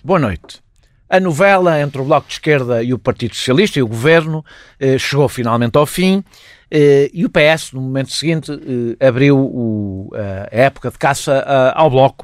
Boa noite. A novela entre o Bloco de Esquerda e o Partido Socialista e o Governo chegou finalmente ao fim e o PS, no momento seguinte, abriu a época de caça ao Bloco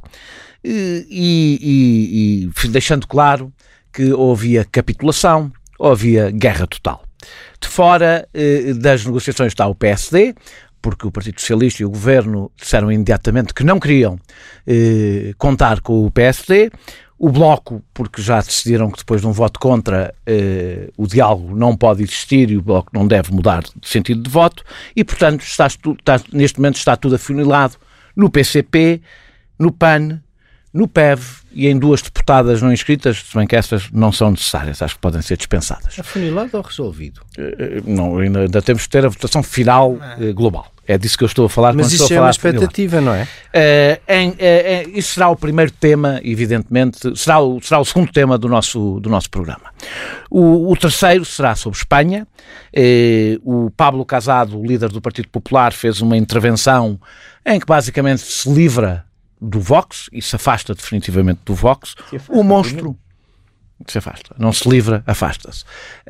e deixando claro que havia capitulação, havia guerra total. De fora das negociações está o PSD, porque o Partido Socialista e o Governo disseram imediatamente que não queriam contar com o PSD. O Bloco, porque já decidiram que depois de um voto contra o diálogo não pode existir e o Bloco não deve mudar de sentido de voto e, portanto, neste momento está tudo afunilado no PCP, no PAN, no PEV e em 2 deputadas não inscritas, se bem que essas não são necessárias, acho que podem ser dispensadas. Afunilado ou resolvido? Não, ainda temos de ter a votação final global. É disso que eu estou a falar. Mas isso é uma expectativa, não é? Isso será o primeiro tema, evidentemente, será o segundo tema do nosso programa. O terceiro será sobre Espanha. O Pablo Casado, o líder do Partido Popular, fez uma intervenção em que basicamente se livra do Vox e se afasta definitivamente do Vox. O monstro se afasta, não se livra, afasta-se.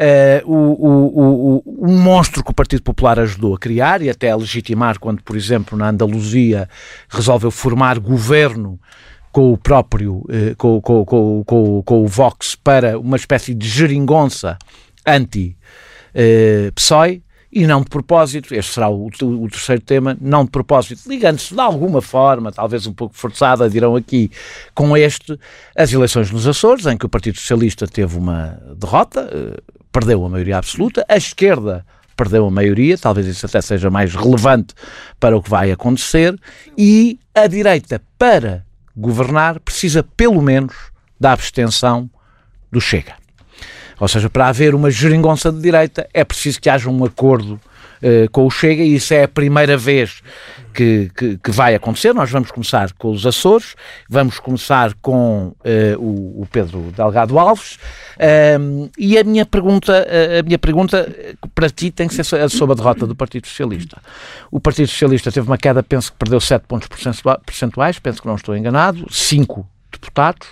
Um monstro que o Partido Popular ajudou a criar e até a legitimar quando, por exemplo, na Andaluzia resolveu formar governo com o próprio, com o Vox para uma espécie de geringonça anti-PSOE. E não de propósito, este será o terceiro tema, não de propósito, ligando-se de alguma forma, talvez um pouco forçada, dirão aqui, com as eleições nos Açores, em que o Partido Socialista teve uma derrota, perdeu a maioria absoluta, a esquerda perdeu a maioria, talvez isso até seja mais relevante para o que vai acontecer, e a direita, para governar, precisa pelo menos da abstenção do Chega. Ou seja, para haver uma geringonça de direita é preciso que haja um acordo com o Chega e isso é a primeira vez que vai acontecer. Nós vamos começar com os Açores, vamos começar com o Pedro Delgado Alves e a minha pergunta para ti tem que ser sobre a derrota do Partido Socialista. O Partido Socialista teve uma queda, penso que perdeu 7 pontos percentuais, penso que não estou enganado, 5 deputados,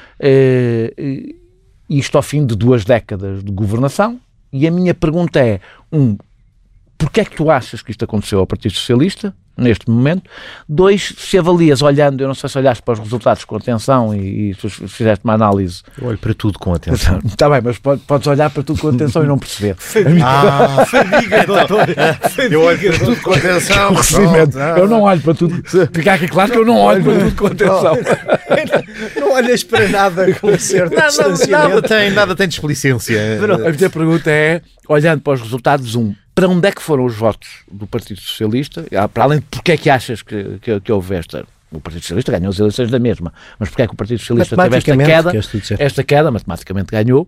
isto ao fim de 2 décadas de governação, e a minha pergunta é, porquê é que tu achas que isto aconteceu ao Partido Socialista, neste momento? 2, se avalias olhando, eu não sei se olhaste para os resultados com atenção e fizeste uma análise... Eu olho para tudo com atenção. Está bem, mas podes olhar para tudo com atenção e não perceber. Fadiga, doutor. Eu olho para tudo com atenção. Eu não olho para tudo. Fica aqui claro que eu não olho para tudo com atenção. Não olhas para nada com certo distanciamento. Nada tem displicência. A minha pergunta é, olhando para os resultados, para onde é que foram os votos do Partido Socialista? Para além de porque é que achas que houve esta... O Partido Socialista ganhou as eleições da mesma, mas porque é que o Partido Socialista teve esta queda? Matematicamente ganhou.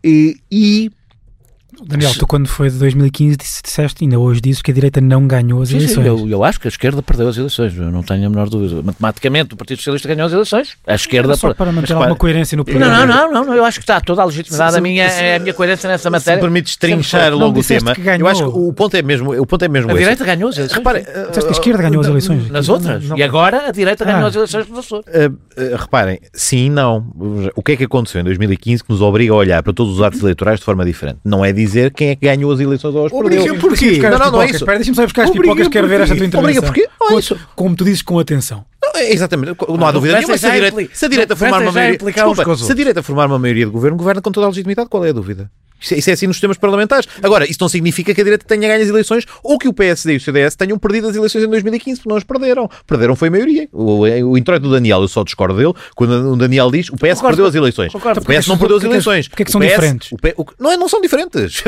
Daniel, tu quando foi de 2015 disseste, ainda hoje dizes que a direita não ganhou as eleições. Sim, eu acho que a esquerda perdeu as eleições, eu não tenho a menor dúvida. Matematicamente o Partido Socialista ganhou as eleições, a esquerda... Só para manter alguma coerência no programa. Não, eu acho que está toda a legitimidade, a minha coerência nessa matéria. Se me permites trinchar logo o tema, eu acho que o ponto é mesmo a direita ganhou as eleições. Repare, disseste que a esquerda ganhou as eleições. Nas outras, e agora a direita ganhou as eleições nos Açores. Reparem, sim, não. O que é que aconteceu em 2015 que nos obriga a olhar para todos os atos eleitorais de forma diferente? Não é dizer quem é que ganhou as eleições ou as perdeu. Porquê? Não é isso. Deixa-me só buscar as pipocas, quero ver esta tua intervenção. Porquê? Como tu dizes, com atenção. Exatamente, não há dúvida nenhuma. Se a direita formar uma maioria... se a direita formar uma maioria de governo, governa com toda a legitimidade. Qual é a dúvida? Isso é assim nos sistemas parlamentares. Agora, isso não significa que a direita tenha ganho as eleições ou que o PSD e o CDS tenham perdido as eleições em 2015, porque não as perderam. Perderam foi a maioria. O introito do Daniel, eu só discordo dele, quando o Daniel diz o PS perdeu as eleições. O PS não perdeu as eleições. Porquê é que são diferentes? Não são diferentes.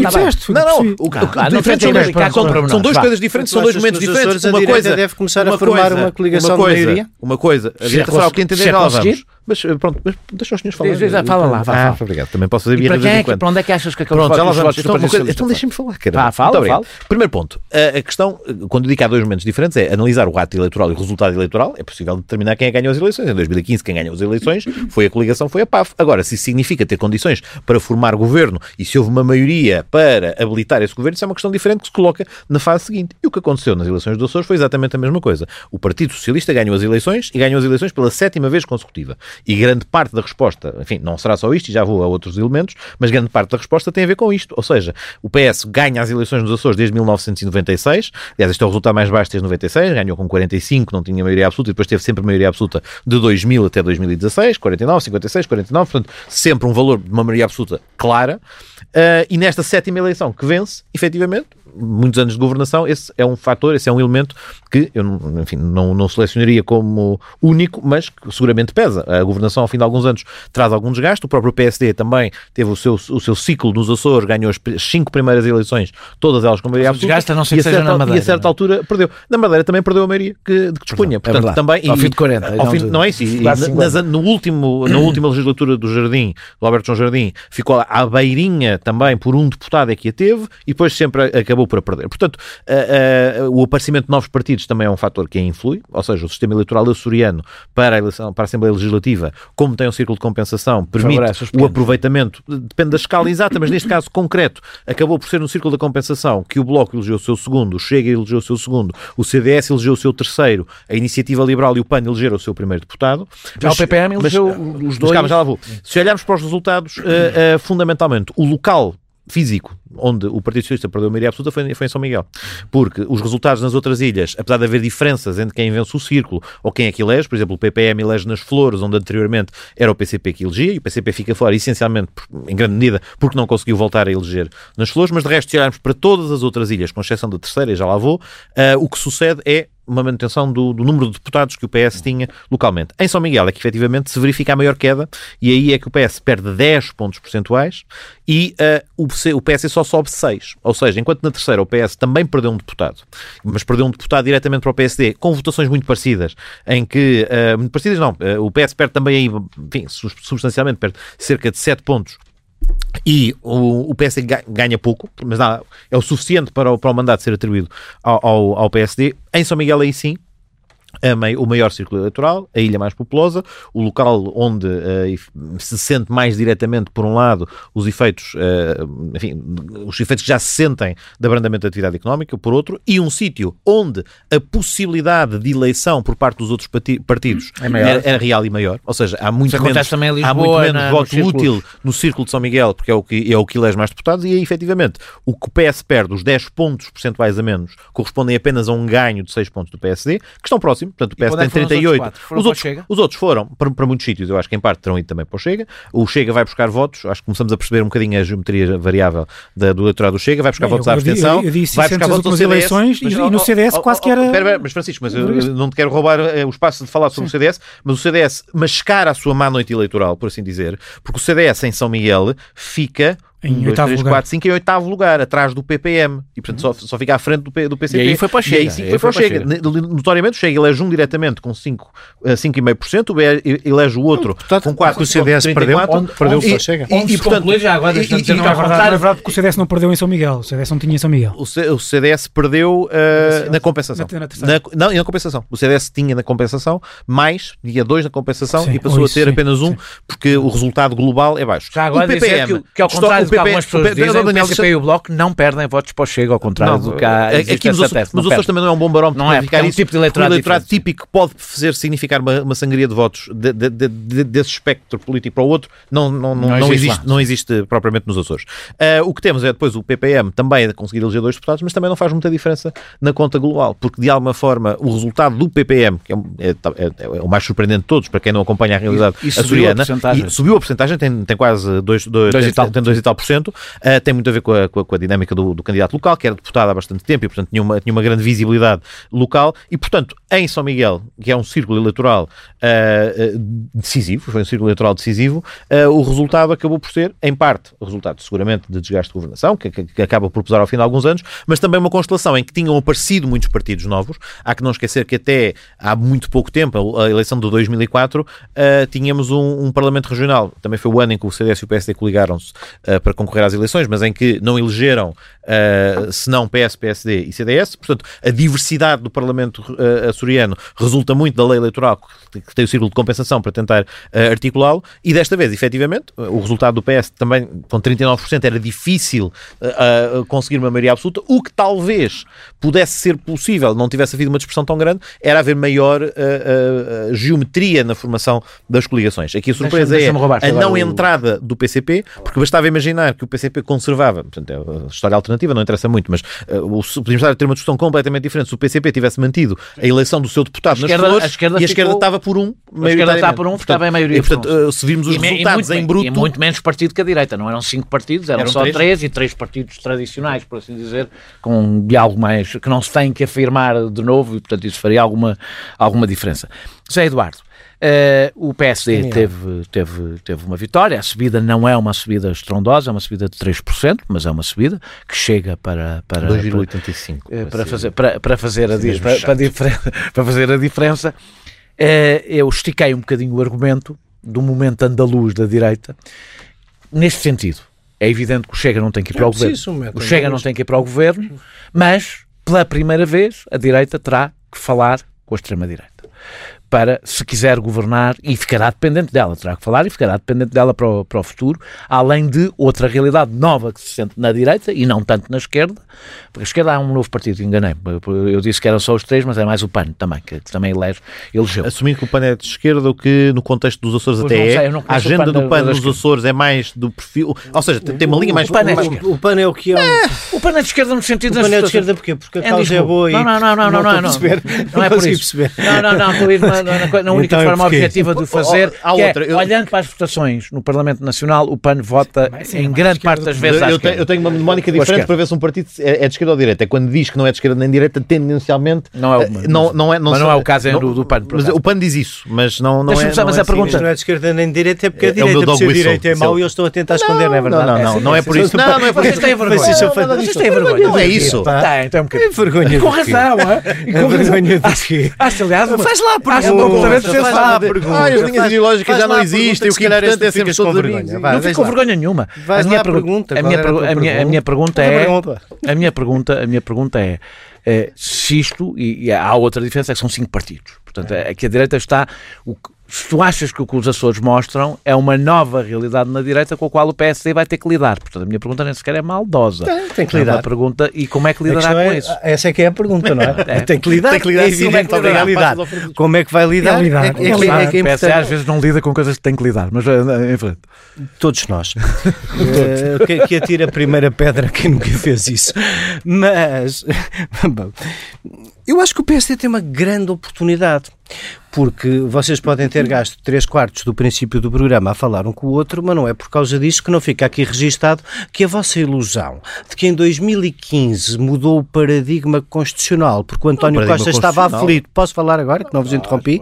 São 2 coisas diferentes, são 2 momentos diferentes. Uma coisa deve começar a formar uma coligação de maioria. Uma coisa, a direita fará o que entender, já lá vamos. Mas pronto, deixa os senhores falar. Fala lá, fala. Obrigado, também posso fazer birras de vez em quando. Para onde é que achas que acabou de falar? Então deixem-me falar, cara. Fala. Primeiro ponto, a questão, quando digo que há 2 momentos diferentes, é analisar o ato eleitoral e o resultado eleitoral. É possível determinar quem é que ganhou as eleições. Em 2015, quem ganhou as eleições foi a coligação, foi a PAF. Agora, se isso significa ter condições para formar governo e se houve uma maioria para habilitar esse governo, isso é uma questão diferente que se coloca na fase seguinte. E o que aconteceu nas eleições do Açores foi exatamente a mesma coisa. O Partido Socialista ganhou as eleições e ganhou as eleições pela 7ª vez consecutiva. E grande parte da resposta, enfim, não será só isto, e já vou a outros elementos, mas grande parte da resposta tem a ver com isto. Ou seja, o PS ganha as eleições nos Açores desde 1996, aliás, este é o resultado mais baixo desde 96, ganhou com 45, não tinha maioria absoluta, e depois teve sempre maioria absoluta de 2000 até 2016, 49, 56, 49, portanto, sempre um valor de uma maioria absoluta clara, e nesta 7ª eleição que vence, efetivamente, muitos anos de governação, esse é um fator, esse é um elemento que eu, enfim, não selecionaria como único, mas que seguramente pesa. A governação, ao fim de alguns anos, traz algum desgaste. O próprio PSD também teve o seu ciclo nos Açores, ganhou as 5 primeiras eleições, todas elas com maioria absoluta. Desgaste, a não ser que seja na Madeira. E a certa altura perdeu. Na Madeira também perdeu a maioria de que dispunha. Portanto, também, ao fim de 40. Não é isso. Na última legislatura do Jardim, do Alberto João Jardim, ficou à beirinha também por um deputado é que a teve, e depois sempre acabou por perder. Portanto, o aparecimento de novos partidos também é um fator que influi, ou seja, o sistema eleitoral açoriano para a Assembleia Legislativa, como tem um círculo de compensação, permite o aproveitamento, depende da escala exata, mas neste caso concreto, acabou por ser um círculo da compensação que o Bloco elegeu o seu segundo, o Chega elegeu o seu segundo, o CDS elegeu o seu terceiro, a Iniciativa Liberal e o PAN elegeram o seu primeiro deputado. Já o PPM elegeu os dois. Calma, já lá vou. Se olharmos para os resultados, fundamentalmente, o local físico onde o Partido Socialista perdeu a maioria absoluta foi em São Miguel. Porque os resultados nas outras ilhas, apesar de haver diferenças entre quem vence o círculo ou quem é que elege, por exemplo, o PPM elege nas Flores, onde anteriormente era o PCP que elegia, e o PCP fica fora, essencialmente, em grande medida, porque não conseguiu voltar a eleger nas Flores, mas de resto, se olharmos para todas as outras ilhas, com exceção da terceira, e já lá vou, o que sucede é uma manutenção do número de deputados que o PS tinha localmente. Em São Miguel é que efetivamente se verifica a maior queda, e aí é que o PS perde 10 pontos percentuais e o PS só sobe 6. Ou seja, enquanto na terceira o PS também perdeu um deputado, mas perdeu um deputado diretamente para o PSD, com votações muito parecidas, em que, muito parecidas não, o PS perde também aí, enfim, substancialmente perde cerca de 7 pontos. E o PSD ganha pouco, mas é o suficiente para o mandato ser atribuído ao PSD. Em São Miguel, aí sim, o maior círculo eleitoral, a ilha mais populosa, o local onde se sente mais diretamente, por um lado, os efeitos, enfim, os efeitos que já se sentem de abrandamento da atividade económica, por outro, e um sítio onde a possibilidade de eleição por parte dos outros partidos é real e maior, ou seja, há muito menos voto útil no círculo de São Miguel, porque é o que elege mais deputados, e aí, efetivamente, o que o PS perde, os 10 pontos percentuais a menos, correspondem apenas a um ganho de 6 pontos do PSD, que estão próximos. Portanto, o PS tem 38. Os outros foram para muitos sítios, eu acho que em parte terão ido também para o Chega. O Chega vai buscar votos, acho que começamos a perceber um bocadinho a geometria variável do eleitorado do Chega, vai buscar votos à abstenção, vai buscar votos ao CDS, eleições, e no CDS quase que era... Mas Francisco, mas eu não te quero roubar o espaço de falar sobre o CDS, mas o CDS mascara a sua má noite eleitoral, por assim dizer, porque o CDS em São Miguel fica... em 2, 3, 4, 5 em 8º lugar, atrás do PPM. E, portanto, só fica à frente do PCP. E aí foi para o Chega. E aí sim, foi para o Chega. Notoriamente, o Chega elege um diretamente com 5,5%, o BE elege o outro com 4%. O CDS perdeu para o Chega. E, portanto, já agora, não é verdade porque o CDS não perdeu em São Miguel. O CDS não tinha em São Miguel. O CDS perdeu na compensação. Não, e na compensação. O CDS tinha na compensação, tinha 2 na compensação, e passou a ter apenas 1, porque o resultado global é baixo. Já agora, o PPM, que ao contrário, algumas pessoas dizem que o PCP e o Bloco não perdem votos para o Chega, ao contrário do que há. Aqui nos Açores também não é um bom barómetro para verificar isso. Tipo de eleitorado típico que pode significar uma sangria de votos desse espectro político para o outro, não existe propriamente nos Açores. O que temos é depois o PPM também a conseguir eleger 2 deputados, mas também não faz muita diferença na conta global, porque de alguma forma o resultado do PPM, que é o mais surpreendente de todos, para quem não acompanha a realidade açoriana, subiu a porcentagem, tem quase 2 e tal %. Tem muito a ver com a dinâmica do candidato local, que era deputado há bastante tempo e, portanto, tinha uma grande visibilidade local. E, portanto, em São Miguel, que é um círculo eleitoral decisivo, foi um círculo eleitoral decisivo, o resultado acabou por ser, em parte, o resultado seguramente de desgaste de governação, que acaba por pesar ao fim de alguns anos, mas também uma constelação em que tinham aparecido muitos partidos novos. Há que não esquecer que até há muito pouco tempo, a eleição de 2004, tínhamos um Parlamento Regional. Também foi o ano em que o CDS e o PSD coligaram-se para para concorrer às eleições, mas em que não elegeram senão PS, PSD e CDS. Portanto, a diversidade do Parlamento açoriano resulta muito da lei eleitoral, que tem o círculo de compensação para tentar articulá-lo, e desta vez, efetivamente, o resultado do PS também, com 39%, era difícil conseguir uma maioria absoluta. O que talvez pudesse ser possível, não tivesse havido uma dispersão tão grande, era haver maior geometria na formação das coligações. Aqui a surpresa é a não entrada do PCP, porque bastava imaginar que o PCP conservava, portanto, é a história alternativa, não interessa muito, mas podíamos estar a ter uma discussão completamente diferente se o PCP tivesse mantido a eleição do seu deputado nas flores, e a esquerda estava por um, a esquerda estava por um, estava em maioria. E, portanto, se virmos os resultados em bruto... E muito menos partido que a direita, não eram 5 partidos, eram só 3 e 3 partidos tradicionais, por assim dizer, com um diálogo mais, que não se tem que afirmar de novo, e portanto isso faria alguma diferença. José Eduardo, o PSD teve uma vitória. A subida não é uma subida estrondosa, é uma subida de 3%, mas é uma subida que chega para 2,85 para fazer a diferença. Eu estiquei um bocadinho o argumento do momento andaluz da direita neste sentido. É evidente que o Chega não tem que ir para o governo. O Chega não tem que ir para o governo, mas pela primeira vez a direita terá que falar com a extrema-direita para, se quiser governar, e ficará dependente dela, terá que falar e ficará dependente dela para o futuro, além de outra realidade nova que se sente na direita e não tanto na esquerda, porque a esquerda há um novo partido, enganei, eu disse que eram só os 3, mas é mais o PAN também, que também elegeu. Assumindo que o PAN é de esquerda, o que no contexto dos Açores até a agenda do PAN nos Açores é mais do perfil, ou seja, tem uma linha mais... O PAN é o que é... O PAN é de esquerda no sentido... O PAN é de esquerda porquê? Porque a causa é boa e... Não é por isso. Não, estou a ir na única forma objetiva de o fazer, olhando para as votações no Parlamento Nacional, o PAN vota em grande parte das vezes à esquerda. Eu tenho uma mnemónica diferente para ver se um partido é de esquerda ou de direita. É quando diz que não é de esquerda nem de direita, tendencialmente... Mas não é o caso do PAN. Mas o PAN diz isso, mas não é... Mas a pergunta não é de esquerda nem de direita, é porque a direita, por ser direita é mau e eles estão a tentar esconder, não é verdade? Não é por isso. Não é por isso. Vocês têm vergonha. Não é isso. Tem um bocadinho. Vergonha. Com razão, é vergonha do quê? Aliás, faz lá a pergunta. As linhas ideológicas já não existem, o que é importante é sermos todos amigos. Não fico com vergonha nenhuma. A minha pergunta é se isto, e há outra diferença, é que são 5 partidos. Portanto, é que a direita está... Se tu achas que o que os Açores mostram é uma nova realidade na direita com a qual o PSD vai ter que lidar. Portanto, a minha pergunta nem sequer é maldosa. Tem que lidar. Pergunta, e como é que lidará com isso? Essa é que é a pergunta, não é? Tem que lidar. É evidente que vai lidar. Como é que vai lidar? É que o PSD às vezes não lida com coisas que tem que lidar, mas em frente. Todos nós. Que atira a primeira pedra quem nunca fez isso. Mas... eu acho que o PSD tem uma grande oportunidade, porque vocês podem ter gasto 3/4 do princípio do programa a falar um com o outro, mas não é por causa disso que não fica aqui registado que a vossa ilusão de que em 2015 mudou o paradigma constitucional, porque o António Costa estava aflito. Posso falar agora, que não vos interrompi?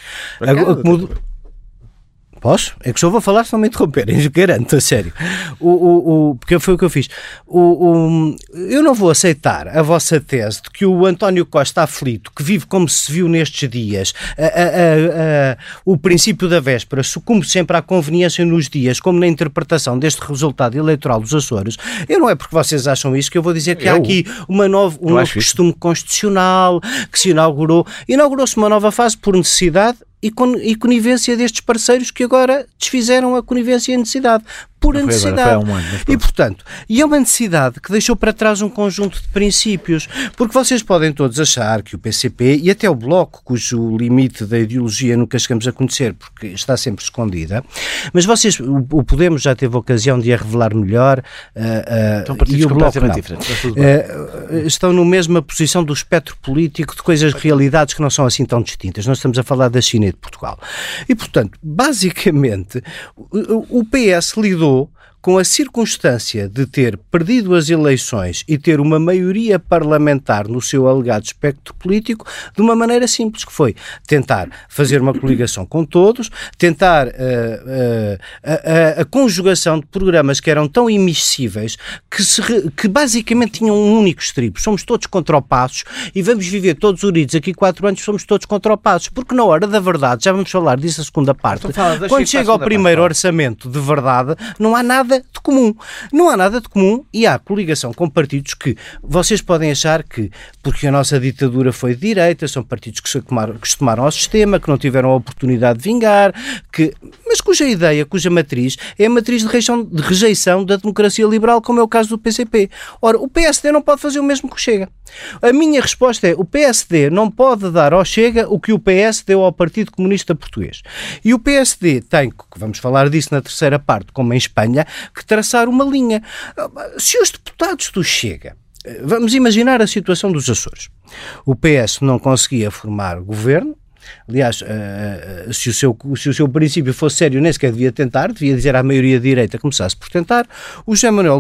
Posso? É que só vou falar se não me interromperem, garanto, a sério. Porque foi o que eu fiz. Eu não vou aceitar a vossa tese de que o António Costa aflito, que vive como se viu nestes dias, o princípio da véspera, sucumbe sempre à conveniência nos dias, como na interpretação deste resultado eleitoral dos Açores. Eu não é porque vocês acham isso que eu vou dizer que há aqui um novo costume constitucional que se inaugurou-se uma nova fase por necessidade e conivência destes parceiros que agora desfizeram a conivência e a necessidade. Pura necessidade. E, portanto, é uma necessidade que deixou para trás um conjunto de princípios, porque vocês podem todos achar que o PCP e até o Bloco, cujo limite da ideologia nunca chegamos a conhecer, porque está sempre escondida, mas vocês, o Podemos já teve a ocasião de a revelar melhor, e o Bloco não. Estão na mesma posição do espectro político de coisas, realidades que não são assim tão distintas. Nós estamos a falar da China e de Portugal. E, portanto, basicamente, o PS lidou com a circunstância de ter perdido as eleições e ter uma maioria parlamentar no seu alegado espectro político de uma maneira simples, que foi tentar fazer uma coligação com todos, tentar a conjugação de programas que eram tão immiscíveis que basicamente tinham um único estribo. Somos todos contra o Passos e vamos viver todos unidos aqui 4 anos, somos todos contra o Passos, porque na hora da verdade, já vamos falar disso a segunda parte, quando chega ao primeiro orçamento de verdade, não há nada nada de comum. Não há nada de comum e há coligação com partidos que vocês podem achar que, porque a nossa ditadura foi de direita, são partidos que se tomaram ao sistema, que não tiveram a oportunidade de vingar, mas cuja ideia, cuja matriz é a matriz de rejeição da democracia liberal, como é o caso do PCP. Ora, o PSD não pode fazer o mesmo que o Chega. A minha resposta é: o PSD não pode dar ao Chega o que o PS deu ao Partido Comunista Português. E o PSD tem, vamos falar disso na terceira parte, como em Espanha, que traçar uma linha. Se os deputados do Chega, vamos imaginar a situação dos Açores, o PS não conseguia formar governo. Aliás, se o seu princípio fosse sério, nem sequer devia tentar, devia dizer à maioria direita que começasse por tentar. O José Manuel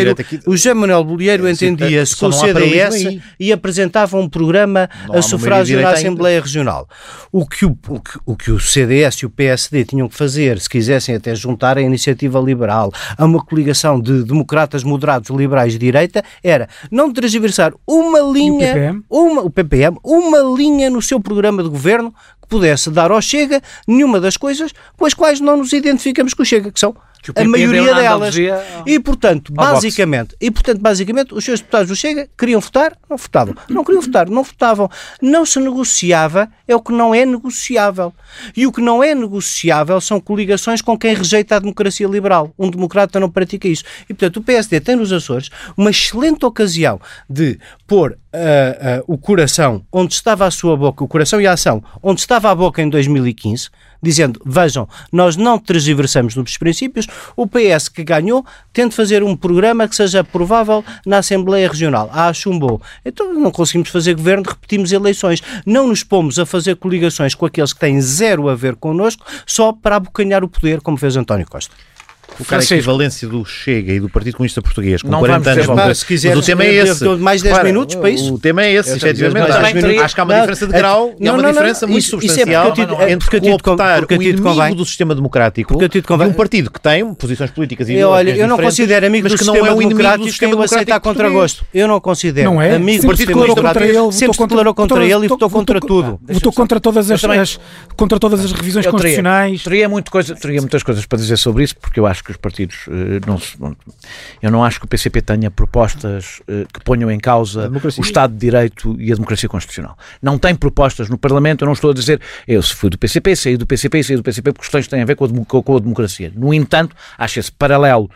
Bolieiro entendia-se com o CDS e apresentava um programa a sufrágio na Assembleia Regional. O que o CDS e o PSD tinham que fazer, se quisessem até juntar a Iniciativa Liberal a uma coligação de democratas moderados, liberais de direita, era não transversar uma linha, o PPM, uma linha no seu programa de governo que pudesse dar ao Chega nenhuma das coisas com as quais não nos identificamos com o Chega, que são a maioria delas. E, portanto, basicamente, os seus deputados do Chega queriam votar, não votavam. Não queriam votar, não votavam. Não se negociava, é o que não é negociável. E o que não é negociável são coligações com quem rejeita a democracia liberal. Um democrata não pratica isso. E, portanto, o PSD tem nos Açores uma excelente ocasião de pôr o coração onde estava a sua boca, o coração e a ação, onde estava a boca em 2015, dizendo: vejam, nós não tergiversamos nos princípios. O PS que ganhou tente fazer um programa que seja aprovável na Assembleia Regional. Chumbou. Então não conseguimos fazer governo, repetimos eleições. Não nos pomos a fazer coligações com aqueles que têm zero a ver connosco só para abocanhar o poder, como fez António Costa. A equivalência do Chega e do Partido Comunista Português com 40 anos. Se quiser, mas o tema é esse. Mais 10 minutos para isso. O tema é esse, efetivamente. Acho que há uma diferença de grau e há uma diferença muito substancial entre cooptar o inimigo do sistema democrático e um partido que tem posições políticas e ideológicas eu não considero amigo do sistema democrático quem o aceita a contragosto. Eu não considero amigo do sistema democrático. Sempre se declarou contra ele e votou contra tudo. Votou contra todas as revisões constitucionais. Teria muitas coisas para dizer sobre isso, porque eu acho que os partidos eu não acho que o PCP tenha propostas que ponham em causa o Estado de Direito e a democracia constitucional. Não tem propostas no Parlamento. Eu não estou a dizer eu se fui do PCP, saí do PCP por questões que têm a ver com a democracia. No entanto, acho esse paralelo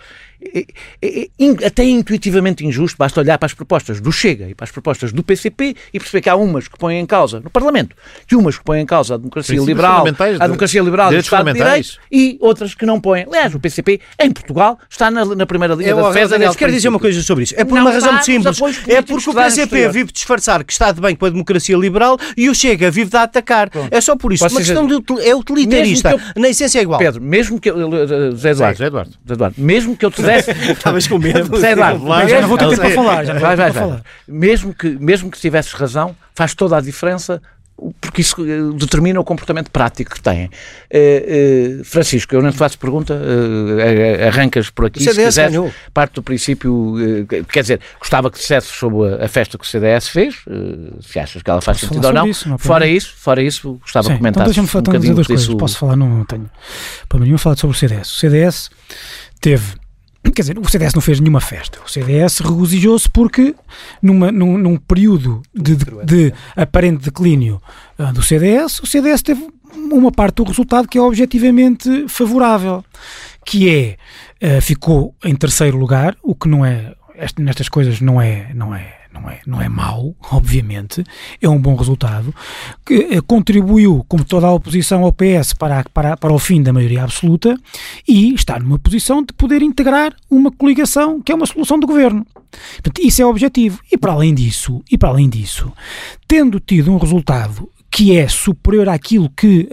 até intuitivamente injusto. Basta olhar para as propostas do Chega e para as propostas do PCP e perceber que há umas que põem em causa no Parlamento, que umas que põem em causa a democracia liberal e o Estado de Direito, e outras que não põem. Aliás, o PCP em Portugal está na primeira linha da defesa. Quero dizer uma coisa sobre isso. É por uma razão muito simples. É porque o PCP vive disfarçar que está de bem com a democracia liberal e o Chega vive de atacar. É só por isso. Uma questão é utilitarista. Na essência é igual. Pedro, mesmo que José Eduardo, mesmo que eu tivesse estavas com medo. Já não vou ter tempo para falar. Vai. Mesmo que tivesses razão, faz toda a diferença, porque isso determina o comportamento prático que têm. Francisco, eu não te faço pergunta, arrancas por aqui, se quiseres, parte do princípio, quer dizer, gostava que dissesse sobre a festa que o CDS fez, se achas que ela faz sentido ou não. Fora isso, gostava de comentar então um bocadinho duas coisas. Posso falar? Não tenho para nenhum falar sobre o CDS. O CDS teve... Quer dizer, o CDS não fez nenhuma festa. O CDS regozijou-se porque num período de aparente declínio do CDS, o CDS teve uma parte do resultado que é objetivamente favorável, que é, ficou em terceiro lugar, o que não é, nestas coisas não é mau, obviamente, é um bom resultado, que contribuiu, como toda a oposição ao PS, para o fim da maioria absoluta e está numa posição de poder integrar uma coligação que é uma solução de governo. Portanto, isso é o objetivo. E para além disso, tendo tido um resultado que é superior àquilo que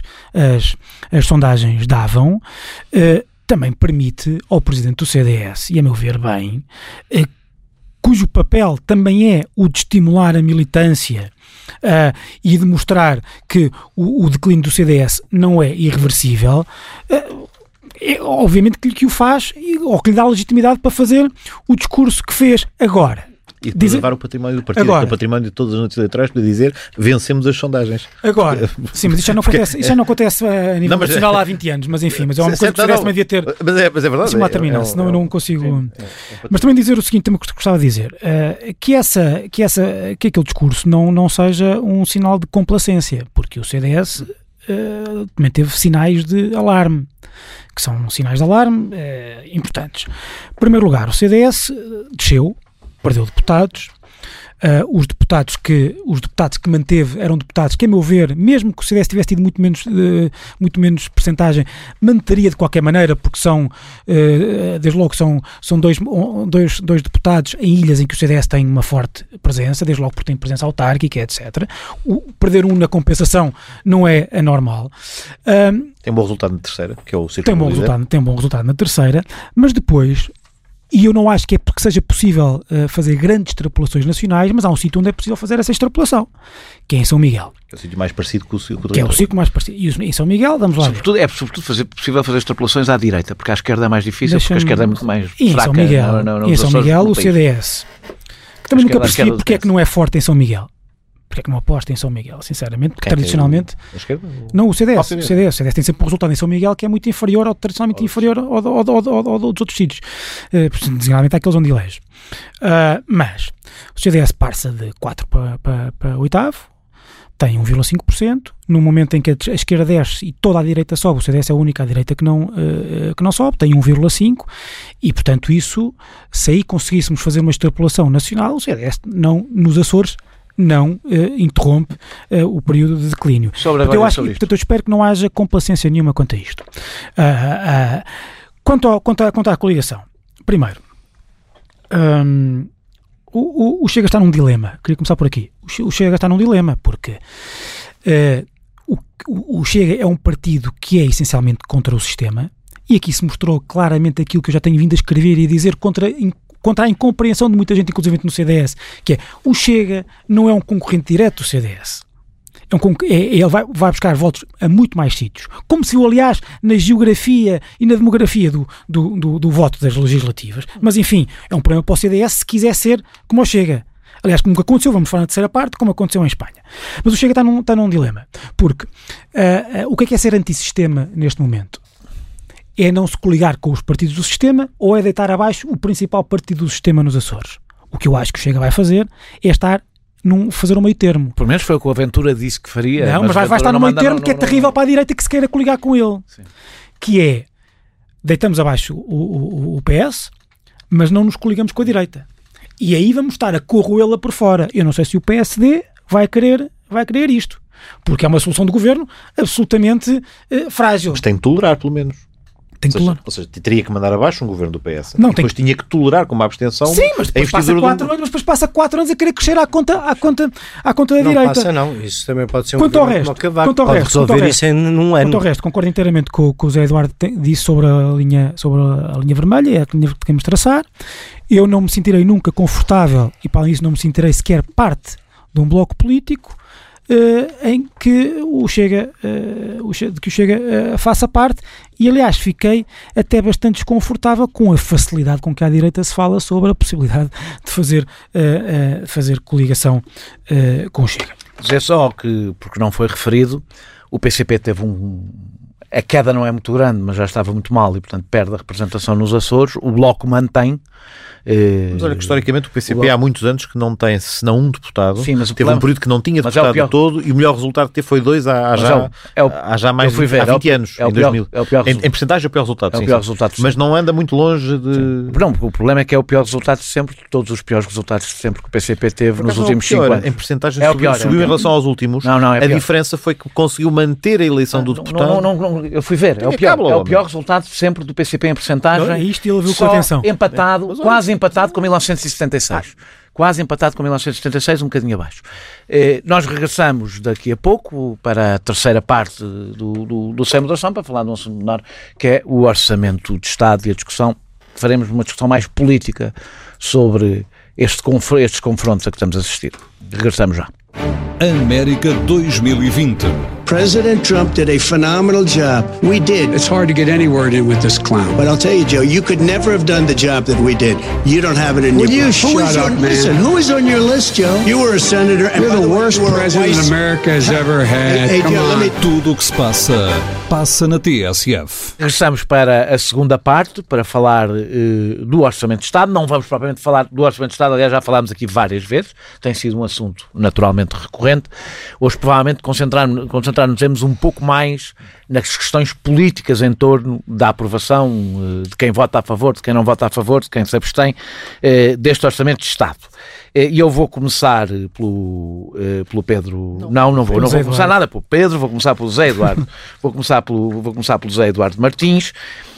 as sondagens davam, também permite ao presidente do CDS, e a meu ver bem, cujo papel também é o de estimular a militância e de mostrar que o declínio do CDS não é irreversível, obviamente que o faz ou que lhe dá legitimidade para fazer o discurso que fez. Agora, E preservar o património do partido, agora, o património de todas as noites eleitorais, para dizer vencemos as sondagens. Agora, sim, mas isto já não acontece a nível nacional há 20 anos, mas enfim, mas é uma coisa que o devia ter. Mas é verdade. Deixa-me lá terminar, senão eu não consigo. Mas também dizer o seguinte, também gostava de dizer, que aquele discurso não seja um sinal de complacência, porque o CDS também teve sinais de alarme, que são sinais de alarme importantes. Em primeiro lugar, o CDS desceu, perdeu deputados. Os deputados que manteve eram deputados que, a meu ver, mesmo que o CDS tivesse tido muito menos percentagem, manteria de qualquer maneira, porque desde logo são dois deputados em ilhas em que o CDS tem uma forte presença, desde logo porque tem presença autárquica, etc. Perder na compensação não é anormal. Tem bom resultado na terceira, que é o Tem bom resultado na terceira, mas depois... E eu não acho que é porque seja possível fazer grandes extrapolações nacionais, mas há um sítio onde é possível fazer essa extrapolação, que é em São Miguel. Que é o sítio mais parecido com o que é o sítio mais parecido. E em São Miguel, vamos lá. É possível fazer extrapolações à direita, porque à esquerda é mais difícil, porque a esquerda é muito mais fraca. E em São Miguel, o CDS, que também nunca percebi porque é que não é forte em São Miguel. Porque é que não aposta em São Miguel, sinceramente, porque tradicionalmente... Não, o CDS tem sempre um resultado em São Miguel que é muito inferior, tradicionalmente inferior ao dos outros sítios, designadamente àqueles onde elege. Mas o CDS passa de 4 para 8º, tem 1,5%, no momento em que a esquerda desce e toda a direita sobe, o CDS é a única direita que não sobe, tem 1,5%, e portanto isso, se aí conseguíssemos fazer uma extrapolação nacional, o CDS nos Açores não interrompe o período de declínio. Portanto, eu espero que não haja complacência nenhuma quanto a isto. Quanto à coligação, primeiro, o Chega está num dilema. Queria começar por aqui. O Chega está num dilema porque o Chega é um partido que é essencialmente contra o sistema, e aqui se mostrou claramente aquilo que eu já tenho vindo a escrever e a dizer contra a incompreensão de muita gente, inclusive no CDS, que é, o Chega não é um concorrente direto do CDS. Ele vai buscar votos a muito mais sítios. Como se viu, aliás, na geografia e na demografia do voto das legislativas. Mas, enfim, é um problema para o CDS se quiser ser como o Chega. Aliás, como aconteceu, vamos falar na terceira parte, como aconteceu em Espanha. Mas o Chega está num dilema. Porque o que é ser antissistema neste momento? É não se coligar com os partidos do sistema, ou é deitar abaixo o principal partido do sistema nos Açores? O que eu acho que o Chega vai fazer é fazer um meio termo. Pelo menos foi o que o Aventura disse que faria. Não, mas vai estar no meio termo que é terrível para a direita que se queira coligar com ele. Sim. Que é, deitamos abaixo o PS, mas não nos coligamos com a direita. E aí vamos estar a corroê-la por fora. Eu não sei se o PSD vai querer isto. Porque é uma solução de governo absolutamente frágil. Mas tem de tolerar, pelo menos. Ou seja, teria que mandar abaixo um governo do PS. Não, depois tinha que tolerar com uma abstenção. Sim, mas depois passa 4 anos a querer crescer à conta da direita. Não passa, não. Isso também pode ser quanto ao resto, pode resolver isso em um ano. Quanto ao resto, concordo inteiramente com o que o Zé Eduardo disse sobre a linha vermelha, é a linha que queremos traçar. Eu não me sentirei nunca confortável, e para isso não me sentirei sequer parte de um bloco político em que o Chega faça parte, e aliás fiquei até bastante desconfortável com a facilidade com que à direita se fala sobre a possibilidade de fazer coligação com o Chega. Dizer só que, porque não foi referido, o PCP teve a queda não é muito grande, mas já estava muito mal e portanto perde a representação nos Açores. O Bloco mantém. Mas olha que historicamente o PCP há muitos anos que não tem senão um deputado. Sim, mas teve um período que não tinha deputado todo, e o melhor resultado que teve foi 2 há já mais de 20 anos, em 2000. Em percentagem é o pior resultado. Mas não anda muito longe de... Não, o problema é que é o pior resultado sempre, todos os piores resultados sempre que o PCP teve nos últimos 5 anos. Em percentagem subiu em relação aos últimos. A diferença foi que conseguiu manter a eleição do deputado. Não, eu fui ver, é o pior resultado sempre do PCP em percentagem. Isto ele viu com atenção. Quase empatado com 1976. Quase empatado com 1976, um bocadinho abaixo. Nós regressamos daqui a pouco para a terceira parte do Sem Moderação, para falar de um assunto menor, que é o Orçamento de Estado e a discussão. Faremos uma discussão mais política sobre estes confrontos a que estamos a assistir. Regressamos já. América 2020. President Trump did a phenomenal job. We did. It's hard to get any word in with this clown. But I'll tell you, Joe, you could never have done the job that we did. You don't have it in your book. You shut up, man. Listen, who is on your list, Joe? You were a senator. And you're the worst president America has ever had. Hey, Joe, Tudo o que se passa na TSF. Regressamos para a segunda parte, para falar do Orçamento de Estado. Não vamos propriamente falar do Orçamento de Estado, aliás, já falámos aqui várias vezes. Tem sido um assunto naturalmente recorrente. Hoje, provavelmente, concentrar-nos um pouco mais nas questões políticas em torno da aprovação, de quem vota a favor, de quem não vota a favor, de quem se abstém, deste Orçamento de Estado. E eu vou começar pelo Pedro. Não vou começar nada pelo Pedro, vou começar pelo José Eduardo. vou começar pelo José Eduardo Martins.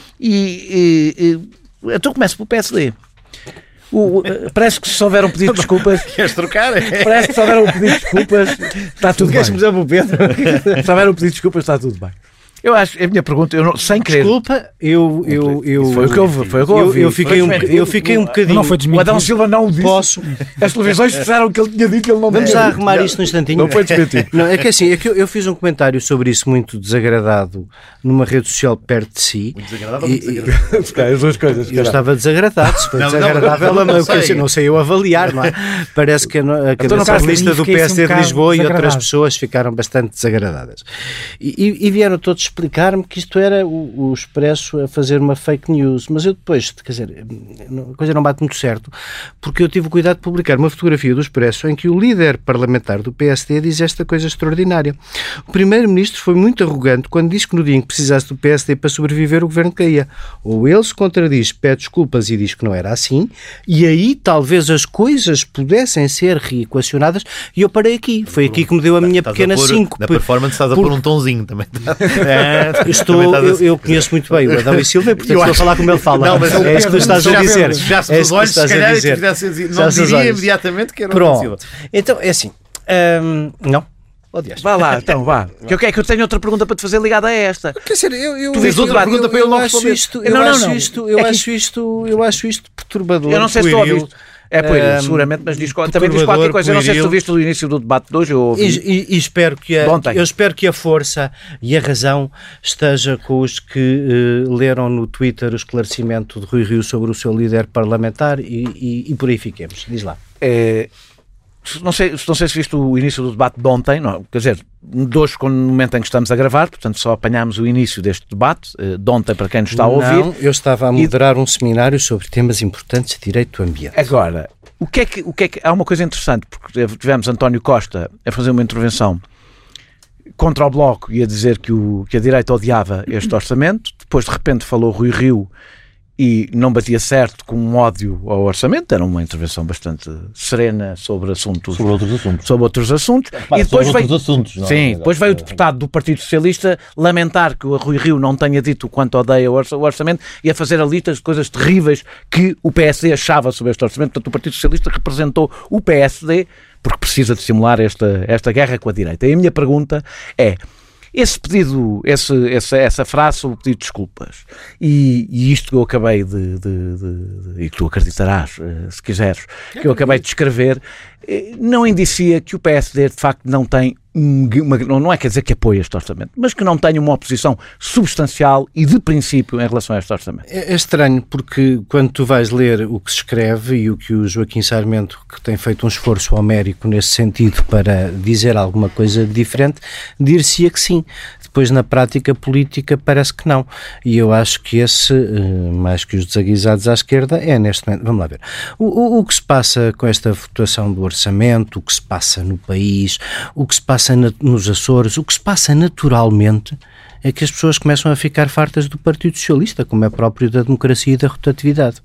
Então começo pelo PSD. Parece que se houver um pedido de desculpas. Queres trocar? Parece que se houver um pedido de desculpas, está tudo bem. Queres começar pelo Pedro? Se houver um pedido de desculpas, está tudo bem. Eu acho, a minha pergunta, eu não, sem querer. Desculpa, foi o que eu ouvi. Eu fiquei um bocadinho. Não foi desmentido. O Adão Silva não o disse. As televisões disseram que ele tinha dito que ele não disse. Vamos já arrumar isto num instantinho. Não foi desmentido. Não, é que assim, eu fiz um comentário sobre isso muito desagradado numa rede social perto de si. Muito desagradado ou muito desagradado? As duas coisas. Eu estava desagradado, se foi desagradável, não sei eu avaliar, não é? Parece que a cabeça lista do PSD de Lisboa e outras pessoas ficaram bastante desagradadas. E vieram todos explicar-me que isto era o Expresso a fazer uma fake news, mas eu depois, quer dizer, a coisa não bate muito certo, porque eu tive o cuidado de publicar uma fotografia do Expresso em que o líder parlamentar do PSD diz esta coisa extraordinária. O primeiro-ministro foi muito arrogante quando disse que no dia em que precisasse do PSD para sobreviver o governo caía. Ou ele se contradiz, pede desculpas e diz que não era assim, e aí talvez as coisas pudessem ser reequacionadas, e eu parei aqui. Foi aqui que me deu a minha pequena síncope. Na performance estás a pôr um tonzinho também. Eu conheço muito bem o Adão e Silva, portanto estou a falar como ele fala. Não, mas é isso que tu estás a dizer. Já se os olhos, se calhar, não diria imediatamente que era o Adão Silva. Então, é assim, não. Vá lá, então vá. Que eu tenho outra pergunta para te fazer ligada a esta. Quer dizer, tu vês outra pergunta para ele não responder. Eu acho isto perturbador. Eu não sei se tu ouviste. É por isso, seguramente, mas também diz qualquer coisa. Eu não sei se tu viste o início do debate de hoje ou ouvi. E espero que a força e a razão esteja com os que leram no Twitter o esclarecimento de Rui Rio sobre o seu líder parlamentar e por aí fiquemos. Diz lá. Não sei se viste o início do debate de ontem, não, quer dizer, de hoje, no momento em que estamos a gravar, portanto só apanhámos o início deste debate, de ontem para quem nos está a ouvir. Não, eu estava a moderar um seminário sobre temas importantes de direito do ambiente. Agora, o que é que há uma coisa interessante, porque tivemos António Costa a fazer uma intervenção contra o Bloco e a dizer que a direita odiava este orçamento, depois de repente falou Rui Rio e não batia certo com um ódio ao orçamento, era uma intervenção bastante serena sobre outros assuntos. E depois depois veio o deputado do Partido Socialista lamentar que o Rui Rio não tenha dito o quanto odeia o orçamento e a fazer a lista de coisas terríveis que o PSD achava sobre este orçamento. Portanto, o Partido Socialista representou o PSD porque precisa de simular esta guerra com a direita. E a minha pergunta é: esse pedido, essa frase sobre o pedido de desculpas e isto que eu acabei e que tu acreditarás, se quiseres, que eu acabei de escrever, não indicia que o PSD de facto não tem não é quer dizer que apoia este orçamento, mas que não tem uma oposição substancial e de princípio em relação a este orçamento. É estranho porque quando tu vais ler o que se escreve e o que o Joaquim Sarmento, que tem feito um esforço homérico nesse sentido para dizer alguma coisa diferente, dir-se-ia que sim. Depois na prática política parece que não. E eu acho que esse, mais que os desaguisados à esquerda, é neste momento. Vamos lá ver. O que se passa com esta votação do orçamento, o que se passa no país, o que se passa nos Açores, o que se passa naturalmente é que as pessoas começam a ficar fartas do Partido Socialista, como é próprio da democracia e da rotatividade.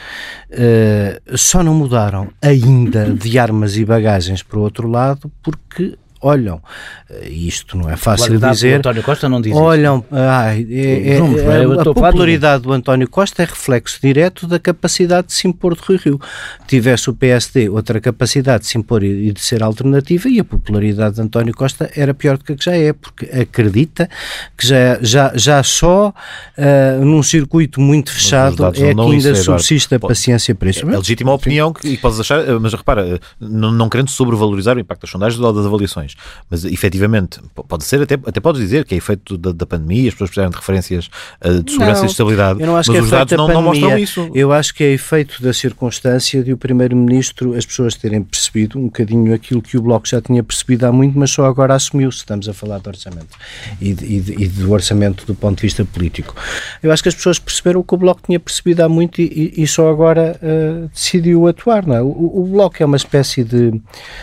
Só não mudaram ainda de armas e bagagens para o outro lado porque olham, isto não é fácil dizer, o António Costa não diz olham, a popularidade do António Costa é reflexo direto da capacidade de se impor de Rui Rio. Tivesse o PSD outra capacidade de se impor e de ser alternativa, e a popularidade de António Costa era pior do que já é, porque acredita que já só num circuito muito fechado é que ainda subsiste a paciência para isso. É legítima a opinião que podes achar, mas repara, não querendo sobrevalorizar o impacto das sondagens ou das avaliações, Mas efetivamente, pode ser, até podes dizer que é efeito da pandemia, as pessoas precisaram de referências de segurança e estabilidade, eu não acho mas que os dados não mostram isso. Eu acho que é efeito da circunstância de o Primeiro-Ministro, as pessoas terem percebido um bocadinho aquilo que o Bloco já tinha percebido há muito, mas só agora assumiu-se. Estamos a falar de orçamento e do orçamento do ponto de vista político. Eu acho que as pessoas perceberam o que o Bloco tinha percebido há muito e só agora decidiu atuar, não é? O Bloco é uma espécie de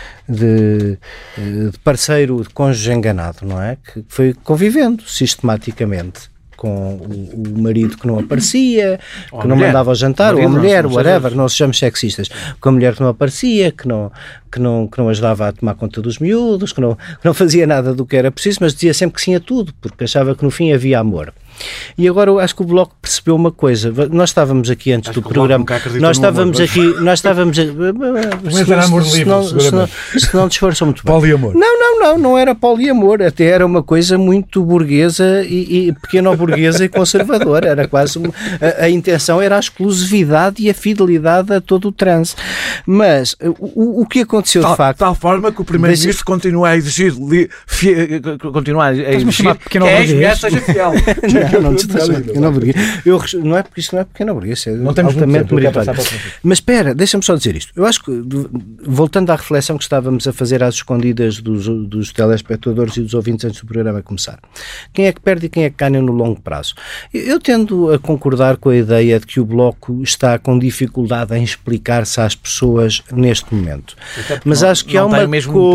parceiro, de cônjuge enganado, não é? Que foi convivendo sistematicamente com o marido que não aparecia, que não mandava ao jantar, ou a mulher, whatever, não sejamos sexistas, com a mulher que não aparecia, que não ajudava a tomar conta dos miúdos, que não fazia nada do que era preciso, mas dizia sempre que sim a tudo, porque achava que no fim havia amor. E agora eu acho que o Bloco percebeu uma coisa. Nós estávamos aqui antes do programa. Nós estávamos aqui. Se não disfarçou muito bem. Poliamor. Não era poliamor. Até era uma coisa muito burguesa e pequeno-burguesa e conservadora. Era quase. A intenção era a exclusividade e a fidelidade a todo o transe. Mas o que aconteceu de facto. De tal forma que o Primeiro-Ministro continua a exigir. Estás-me a chamar de pequeno-burguês? Seja fiel. Não é porque isso não é pequena burguesa, é altamente meritório. Mas espera, deixa-me só dizer isto. Eu acho que, voltando à reflexão que estávamos a fazer às escondidas dos telespectadores e dos ouvintes antes do programa começar, quem é que perde e quem é que ganha no longo prazo? Eu tendo a concordar com a ideia de que o Bloco está com dificuldade em explicar-se às pessoas neste momento. Mas acho que há uma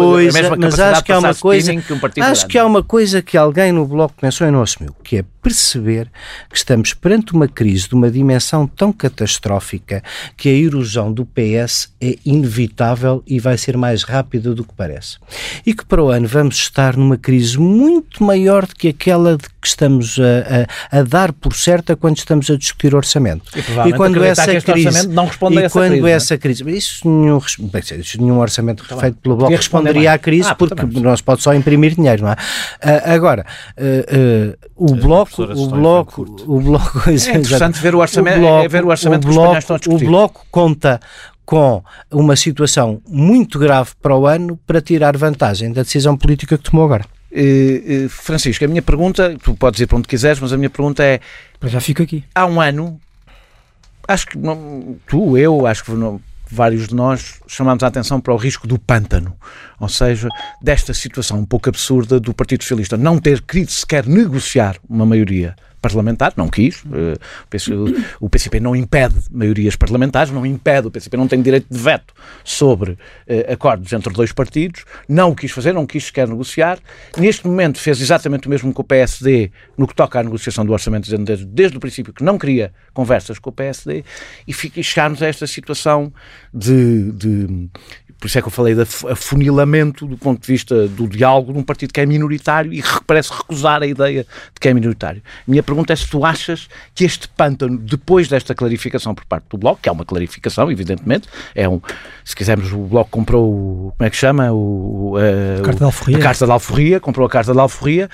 coisa que alguém no Bloco pensou e não assumiu, que é perceber que estamos perante uma crise de uma dimensão tão catastrófica que a erosão do PS é inevitável e vai ser mais rápida do que parece. E que para o ano vamos estar numa crise muito maior do que aquela de que estamos a dar por certa quando estamos a discutir orçamento. E quando essa crise não responde a essa crise. Isso nenhum orçamento feito pelo Bloco responderia à crise, porque não se pode só imprimir dinheiro, não é? Agora, o Bloco é interessante ver o orçamento que os espanhóis estão a discutir. O Bloco conta com uma situação muito grave para o ano para tirar vantagem da decisão política que tomou agora. Francisco, a minha pergunta, tu podes ir para onde quiseres, mas a minha pergunta é... Já fico aqui. Há um ano, acho que acho que vários de nós chamámos a atenção para o risco do pântano, ou seja, desta situação um pouco absurda do Partido Socialista não ter querido sequer negociar uma maioria parlamentar, não quis. O PCP não impede maiorias parlamentares, o PCP não tem direito de veto sobre acordos entre dois partidos, não o quis fazer, não quis sequer negociar. Neste momento fez exatamente o mesmo com o PSD no que toca à negociação do orçamento, dizendo desde o princípio que não queria conversas com o PSD e chegarmos a esta situação por isso é que eu falei de afunilamento do ponto de vista do diálogo de um partido que é minoritário e parece recusar a ideia de que é minoritário. Minha pergunta é se tu achas que este pântano, depois desta clarificação por parte do Bloco, que é uma clarificação, evidentemente, se quisermos, o Bloco comprou como é que chama? A Carta da Alforria, comprou a Carta da Alforria,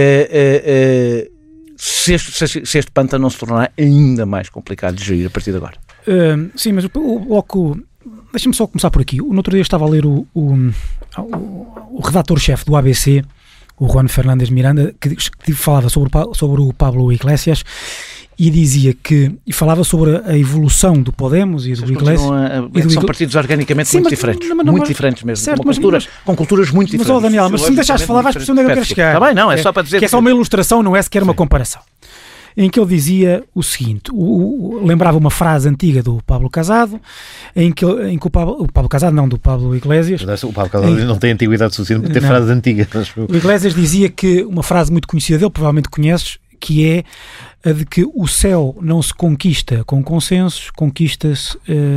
se este pântano não se tornar ainda mais complicado de gerir a partir de agora. Sim, mas o Bloco... Deixa-me só começar por aqui. No outro dia estava a ler o redator-chefe do ABC, o Juan Fernández Miranda, que falava sobre o Pablo Iglesias e falava sobre a evolução do Podemos e do Iglesias. São partidos organicamente muito diferentes. Muito diferentes mesmo. Certo, com culturas muito diferentes. Mas, Daniel, se me deixares falar, vais perceber onde eu quero chegar. Está bem, não, é só para dizer que é só uma ilustração, não é sequer uma comparação. Em que ele dizia o seguinte, lembrava uma frase antiga do Pablo Casado, em que o Pablo Casado, não, do Pablo Iglesias. O Pablo Casado não tem antiguidade suficiente para ter frases antigas. O Iglesias dizia que, uma frase muito conhecida dele, provavelmente conheces, que é a de que o céu não se conquista com consensos, conquista-se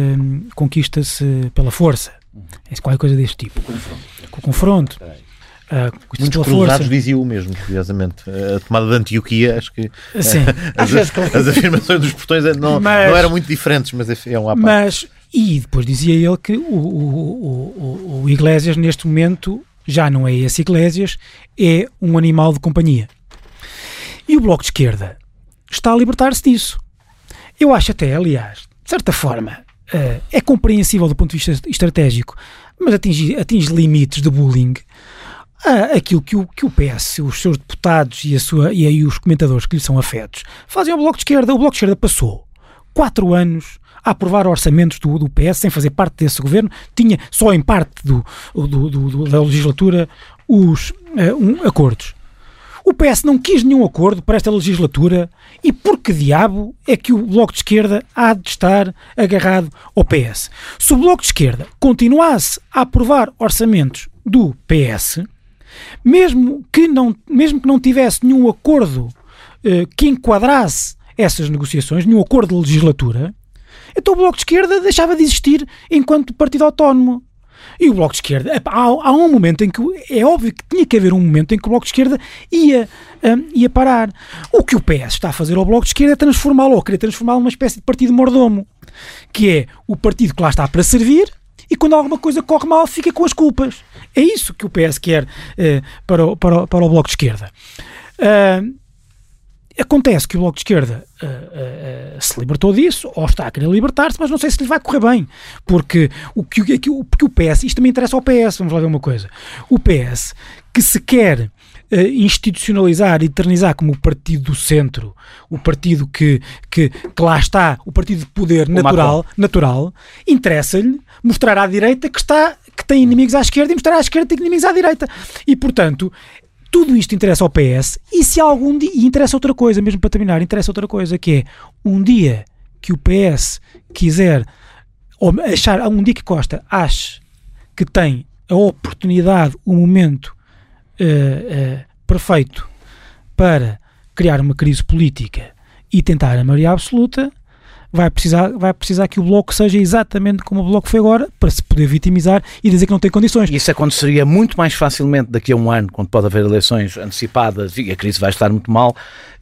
pela força. É qualquer coisa deste tipo. Com o confronto. Muitos cruzados diziam o mesmo, curiosamente. A tomada de Antioquia, acho que as afirmações dos portões não eram muito diferentes, mas é um aparato. E depois dizia ele que o Iglesias, neste momento, já não é esse Iglesias, é um animal de companhia. E o Bloco de Esquerda está a libertar-se disso. Eu acho até, aliás, de certa forma, é compreensível do ponto de vista estratégico, mas atinge limites de bullying aquilo que o PS, os seus deputados e aí os comentadores que lhe são afetos, fazem ao Bloco de Esquerda. O Bloco de Esquerda passou 4 anos a aprovar orçamentos do PS sem fazer parte desse governo, tinha só em parte da legislatura os acordos. O PS não quis nenhum acordo para esta legislatura e por que diabo é que o Bloco de Esquerda há de estar agarrado ao PS? Se o Bloco de Esquerda continuasse a aprovar orçamentos do PS, mesmo que não tivesse nenhum acordo que enquadrasse essas negociações, nenhum acordo de legislatura, então o Bloco de Esquerda deixava de existir enquanto partido autónomo. E o Bloco de Esquerda, há um momento em que, é óbvio que tinha que haver um momento em que o Bloco de Esquerda ia parar. O que o PS está a fazer ao Bloco de Esquerda é transformá-lo, ou querer transformá-lo numa espécie de partido mordomo, que é o partido que lá está para servir e quando alguma coisa corre mal fica com as culpas. É isso que o PS quer para o Bloco de Esquerda. Acontece que o Bloco de Esquerda se libertou disso, ou está a querer libertar-se, mas não sei se lhe vai correr bem, porque o PS, isto também interessa ao PS, vamos lá ver uma coisa, o PS, que se quer institucionalizar e eternizar como o partido do centro, o partido que lá está, o partido de poder natural, interessa-lhe mostrar à direita que tem inimigos à esquerda e mostrar à esquerda que tem inimigos à direita, e portanto tudo isto interessa ao PS e se algum dia, e interessa outra coisa, mesmo para terminar, interessa outra coisa, que é um dia que o PS quiser, ou achar, um dia que Costa ache que tem a oportunidade, o momento perfeito para criar uma crise política e tentar a maioria absoluta, vai precisar que o Bloco seja exatamente como o Bloco foi agora, para se poder vitimizar e dizer que não tem condições. Isso aconteceria muito mais facilmente daqui a um ano, quando pode haver eleições antecipadas e a crise vai estar muito mal,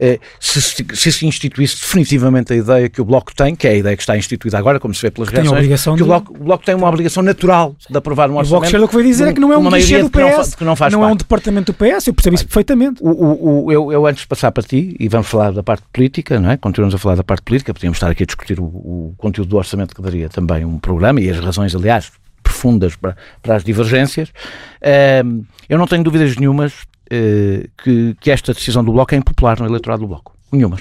se instituísse definitivamente a ideia que o Bloco tem, que é a ideia que está instituída agora, como se vê pelas reações, que o Bloco tem uma obrigação natural de aprovar um orçamento. O Bloco que vai dizer é que não é um guichê do PS, não é um departamento do PS, eu percebi isso perfeitamente. Eu antes de passar para ti, e vamos falar da parte política, não é? Continuamos a falar da parte política, podíamos estar aqui a discutir o conteúdo do orçamento, que daria também um programa, e as razões, aliás, profundas para as divergências. Eu não tenho dúvidas nenhumas que esta decisão do Bloco é impopular no eleitorado do Bloco. Nenhumas.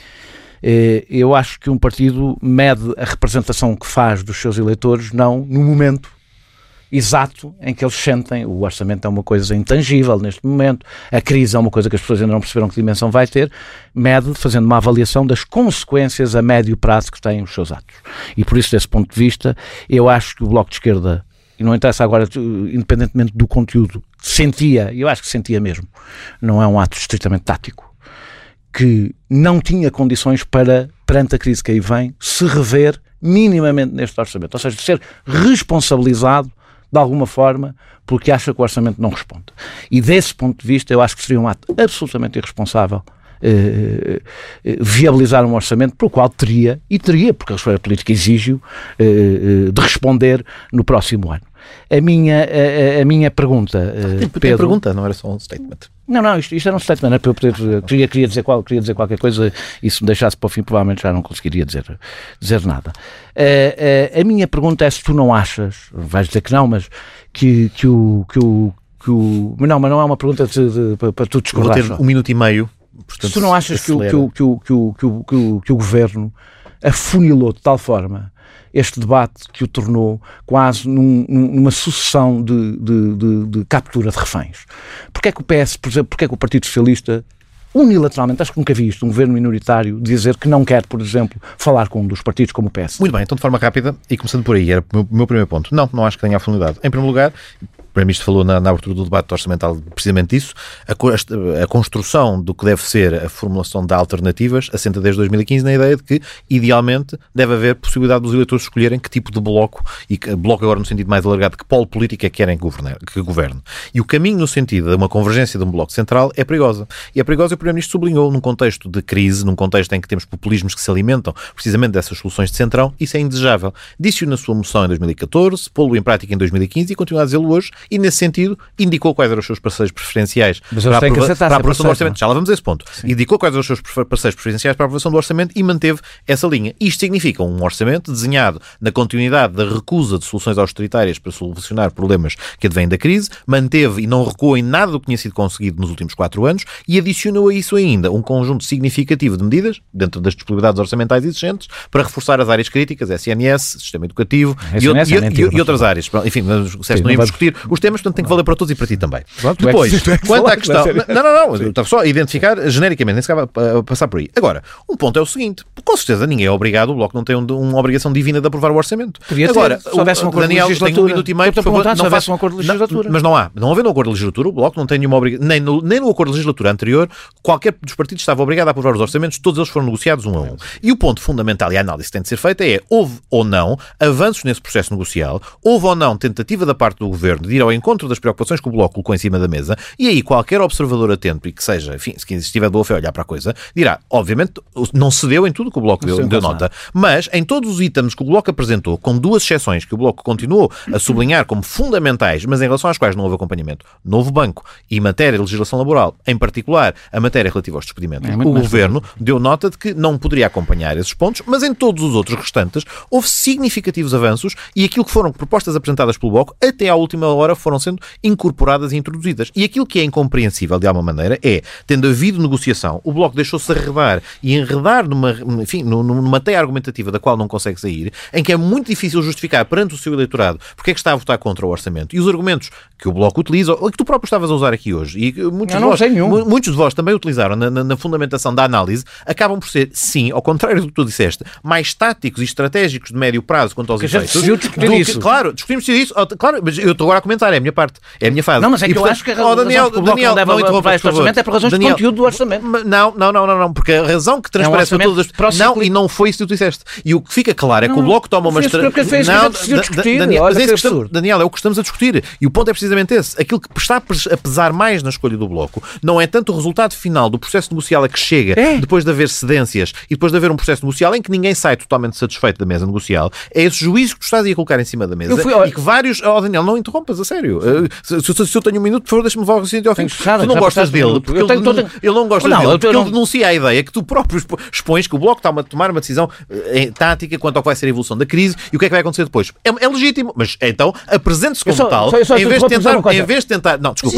Eu acho que um partido mede a representação que faz dos seus eleitores não no momento exato em que eles sentem. O orçamento é uma coisa intangível neste momento, a crise é uma coisa que as pessoas ainda não perceberam que dimensão vai ter, mede fazendo uma avaliação das consequências a médio prazo que têm os seus atos. E por isso, desse ponto de vista, eu acho que o Bloco de Esquerda, e não interessa agora, independentemente do conteúdo, sentia, e eu acho que sentia mesmo, não é um ato estritamente tático, que não tinha condições para, perante a crise que aí vem, se rever minimamente neste orçamento, ou seja, de ser responsabilizado de alguma forma, porque acha que o orçamento não responde. E desse ponto de vista, eu acho que seria um ato absolutamente irresponsável viabilizar um orçamento pelo qual teria, porque a história política exige-o, de responder no próximo ano. A minha pergunta, Pedro... pergunta, não era só um statement. Não, isto era um statement, para eu poder, queria dizer qualquer coisa, e se me deixasse para o fim, provavelmente já não conseguiria dizer nada. A minha pergunta é se tu não achas, vais dizer que não, mas que o não, mas não é uma pergunta para tu discordar. Vou ter 1 minuto e meio. Portanto, se tu não achas que o governo afunilou de tal forma este debate que o tornou quase numa sucessão de captura de reféns? Porque é que o PS, por exemplo, porque é que o Partido Socialista unilateralmente, acho que nunca vi isto, um governo minoritário dizer que não quer, por exemplo, falar com um dos partidos como o PS? Muito bem, então de forma rápida, e começando por aí, era o meu primeiro ponto. Não acho que tenha afunilado. Em primeiro lugar, o Primeiro-Ministro falou na abertura do debate orçamental precisamente disso, a construção do que deve ser a formulação de alternativas assenta desde 2015 na ideia de que, idealmente, deve haver possibilidade dos eleitores escolherem que tipo de bloco, e bloco agora no sentido mais alargado, que polo política querem que governe. E o caminho no sentido de uma convergência de um bloco central é perigosa. E é perigosa, o Primeiro-Ministro sublinhou, num contexto de crise, num contexto em que temos populismos que se alimentam precisamente dessas soluções de centrão, isso é indesejável. Disse-o na sua moção em 2014, pô-lo em prática em 2015 e continua a dizê-lo hoje, e, nesse sentido, indicou quais eram os seus parceiros preferenciais para a aprovação do orçamento. Já lá vamos a esse ponto. Sim. Indicou quais eram os seus parceiros preferenciais para a aprovação do orçamento e manteve essa linha. Isto significa um orçamento desenhado na continuidade da recusa de soluções austeritárias para solucionar problemas que advêm da crise, manteve e não recuou em nada do que tinha sido conseguido nos últimos 4 anos e adicionou a isso ainda um conjunto significativo de medidas, dentro das disponibilidades orçamentais existentes, para reforçar as áreas críticas, SNS, sistema educativo e outras áreas. Enfim, não íamos discutir os temas, portanto tem que valer para todos e para ti também. Depois, quanto à questão... Não, estava só a identificar genericamente, nem se acaba a passar por aí. Agora, um ponto é o seguinte, com certeza ninguém é obrigado, o Bloco não tem uma obrigação divina de aprovar o orçamento. Agora, se houvesse um acordo de legislatura, tem 1 minuto e meio, por favor, se houvesse um acordo de legislatura. Mas não há. Não havendo um acordo de legislatura, o Bloco não tem nenhuma obrigação, nem no acordo de legislatura anterior, qualquer dos partidos estava obrigado a aprovar os orçamentos, todos eles foram negociados um a um. E o ponto fundamental e a análise que tem de ser feita é, houve ou não avanços nesse processo negocial, houve ou não tentativa da parte do Governo de ir ao encontro das preocupações que o Bloco colocou em cima da mesa, e aí qualquer observador atento e que seja, enfim, se estiver de boa fé a olhar para a coisa, dirá, obviamente, não cedeu em tudo que o Bloco deu nota, mas em todos os itens que o Bloco apresentou, com 2 exceções que o Bloco continuou a sublinhar como fundamentais, mas em relação às quais não houve acompanhamento, novo banco e matéria de legislação laboral, em particular a matéria relativa aos despedimentos, o Governo deu nota de que não poderia acompanhar esses pontos, mas em todos os outros restantes houve significativos avanços e aquilo que foram propostas apresentadas pelo Bloco, até à última hora foram sendo incorporadas e introduzidas. E aquilo que é incompreensível, de alguma maneira, é, tendo havido negociação, o Bloco deixou-se arredar e enredar numa teia argumentativa da qual não consegue sair, em que é muito difícil justificar perante o seu eleitorado porque é que está a votar contra o orçamento. E os argumentos que o Bloco utiliza, ou que tu próprio estavas a usar aqui hoje, e muitos de vós também utilizaram na fundamentação da análise, acabam por ser, sim, ao contrário do que tu disseste, mais táticos e estratégicos de médio prazo quanto aos efeitos. Claro, discutimos isso. Claro, mas eu estou agora a comentar, é a minha parte, é a minha fase. Não, mas é que eu acho que a razão que o Bloco não deve aprovar este orçamento é por razões de conteúdo do orçamento. Não, porque a razão que transparece para todas as... Não, e não foi isso que tu disseste. E o que fica claro é que o Bloco toma uma estratégia... Daniel, é o que estamos a discutir. E o ponto é precisamente esse. Aquilo que está a pesar mais na escolha do Bloco não é tanto o resultado final do processo negocial a que chega depois de haver cedências e depois de haver um processo negocial em que ninguém sai totalmente satisfeito da mesa negocial, é esse juízo que tu estás a colocar em cima da mesa e que vários... Oh, Daniel, não interrompas, a sério. Se eu tenho 1 minuto, por favor, deixa-me falar ao fim. Tu não gostas dele, porque ele não gosta dele, porque ele denuncia a ideia que tu próprio expões que o Bloco está a tomar uma decisão tática quanto ao que vai ser a evolução da crise e o que é que vai acontecer depois. É legítimo, mas então apresente-se como tal, em vez de tentar... Não, desculpa.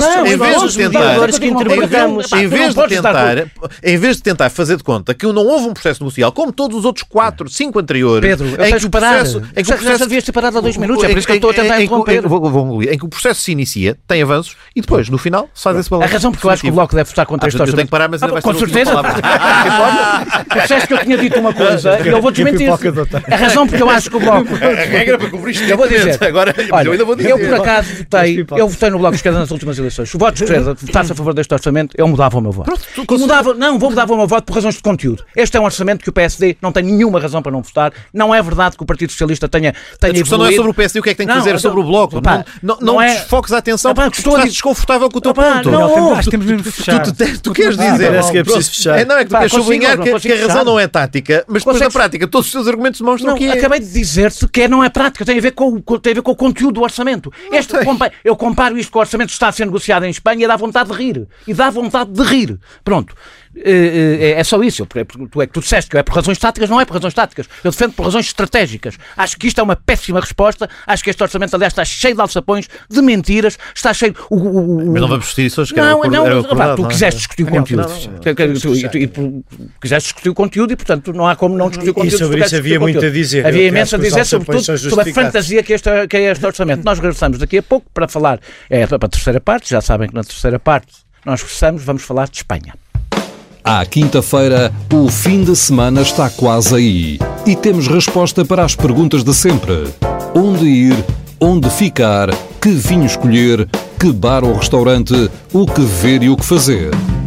Em vez de tentar fazer de conta que não houve um processo negocial, como todos os outros 4, 5 anteriores... Pedro, eu tens de parar. Já devias ter parado há 2 minutos, é por isso que eu estou a tentar interromper. Em que o processo se inicia, tem avanços e depois, no final, se faz esse balanço. A razão porque eu acho que o Bloco deve votar contra este orçamento... Eu tenho que parar, mas ainda vai ser com certeza. Tu disseste que eu tinha dito uma coisa e eu vou desmentir. A razão porque eu acho que o Bloco... A regra para cobrir isto. Eu vou dizer. Agora, eu ainda vou dizer. Eu, por acaso, votei no Bloco de Esquerda nas últimas eleições. Se o voto de esquerda votasse a favor deste orçamento, eu mudava o meu voto. Vou mudar o meu voto por razões de conteúdo. Este é um orçamento que o PSD não tem nenhuma razão para não votar. Não é verdade que o Partido Socialista tenha a discussão não é sobre o PSD, o que é que tem que fazer, é sobre o Bloco. Não desfoques a atenção porque estás desconfortável com o teu ponto. Tu queres dizer... Parece que é preciso fechar. Não, é que tu queres sublinhar que a razão não é tática, mas depois na prática todos os teus argumentos demonstram que é. Acabei de dizer-te que não é prática, tem a ver com o conteúdo do orçamento. Eu comparo isto com o orçamento que está a ser negociado em Espanha e dá vontade de rir. Pronto. É só isso. Tu disseste que é por razões táticas, não é por razões táticas. Eu defendo por razões estratégicas. Acho que isto é uma péssima resposta. Acho que este orçamento, aliás, está cheio de alçapões, de mentiras, está cheio... Mas não vamos discutir isso hoje, que tu quiseste discutir o conteúdo. Quiseste discutir o conteúdo e, portanto, não há como não discutir o conteúdo. E sobre isso havia muito a dizer. Havia imenso a dizer, sobretudo, sobre a fantasia que é este orçamento. Nós regressamos daqui a pouco para falar para a terceira parte. Já sabem que na terceira parte nós vamos falar de Espanha. À quinta-feira, o fim de semana está quase aí. E temos resposta para as perguntas de sempre. Onde ir? Onde ficar? Que vinho escolher? Que bar ou restaurante? O que ver e o que fazer?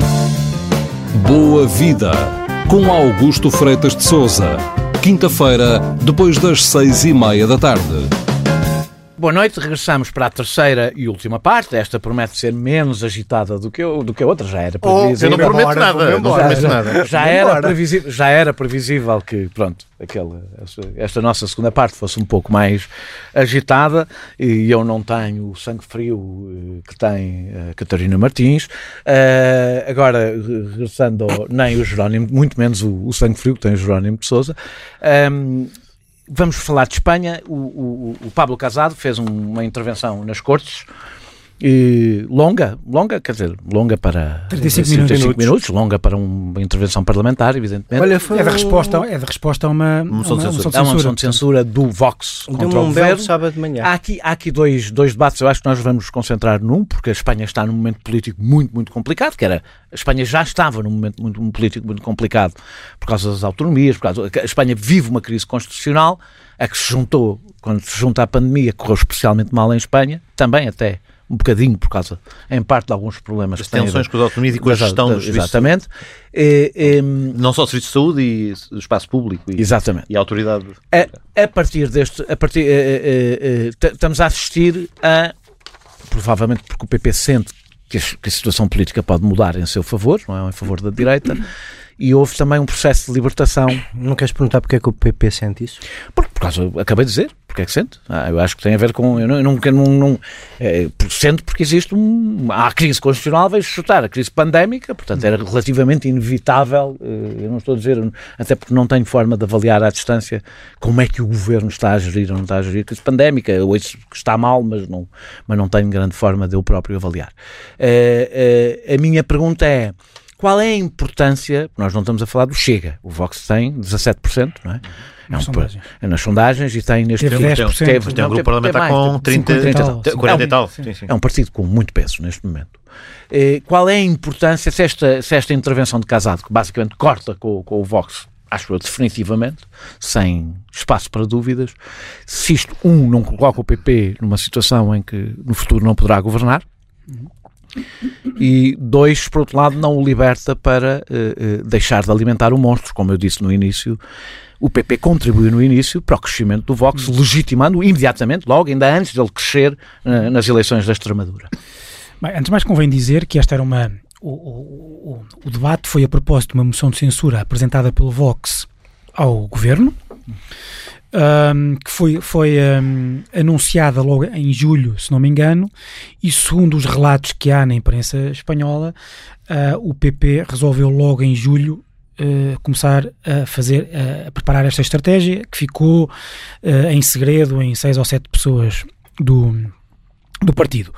Boa Vida, com Augusto Freitas de Sousa. Quinta-feira, depois das 6:30 da tarde. Boa noite, regressamos para a terceira e última parte. Esta promete ser menos agitada do que a outra, já era previsível. Eu não prometo nada. Já era previsível que, pronto, esta nossa segunda parte fosse um pouco mais agitada, e eu não tenho o sangue frio que tem a Catarina Martins. Agora, regressando, nem o Jerónimo, muito menos o sangue frio que tem o Jerónimo de Sousa. Vamos falar de Espanha. O Pablo Casado fez uma intervenção nas Cortes, longa para 35 minutos, longa para uma intervenção parlamentar, evidentemente. Olha, é de resposta a uma moção de censura do Vox contra o governo. Sábado de manhã. Há aqui dois debates. Eu acho que nós vamos concentrar num, porque a Espanha está num momento político muito, muito complicado, a Espanha já estava num momento político muito complicado por causa das autonomias, a Espanha vive uma crise constitucional, a que se juntou, quando se junta à pandemia, correu especialmente mal em Espanha, também até um bocadinho por causa, em parte, de alguns problemas. As tensões com as autonomias e com a gestão dos serviços. Exatamente. Não só o Serviço de Saúde e o espaço público exatamente. E a autoridade. A partir estamos a assistir a, provavelmente porque o PP sente que a situação política pode mudar em seu favor, não é? Em favor da direita, e houve também um processo de libertação. Não queres perguntar porque é que o PP sente isso? Por causa, acabei de dizer, porque é que sente. Eu acho que tem a ver com... Sente porque existe há a crise constitucional, veio chutar a crise pandémica, portanto era relativamente inevitável. Eu não estou a dizer, até porque não tenho forma de avaliar à distância como é que o governo está a gerir ou não está a gerir a crise pandémica. Eu ouço que está mal, mas não tenho grande forma de eu próprio avaliar. A minha pergunta é: qual é a importância? Nós não estamos a falar do Chega. O Vox tem 17%, não é? Nas sondagens, e tem neste momento 10%. Tem um grupo parlamentar com 40 e tal. É um partido com muito peso neste momento. Qual é a importância, se esta intervenção de Casado, que basicamente corta com o Vox, acho eu definitivamente, sem espaço para dúvidas, se isto, não coloca o PP numa situação em que no futuro não poderá governar, e 2, por outro lado, não o liberta para deixar de alimentar o monstro. Como eu disse no início, o PP contribuiu no início para o crescimento do Vox, legitimando imediatamente, logo, ainda antes dele crescer nas eleições da Extremadura. Bem, antes de mais, convém dizer que esta era o debate foi a propósito de uma moção de censura apresentada pelo Vox ao Governo, que foi anunciada logo em julho, se não me engano, e segundo os relatos que há na imprensa espanhola, o PP resolveu logo em julho começar a preparar esta estratégia, que ficou em segredo em 6 ou 7 pessoas do partido.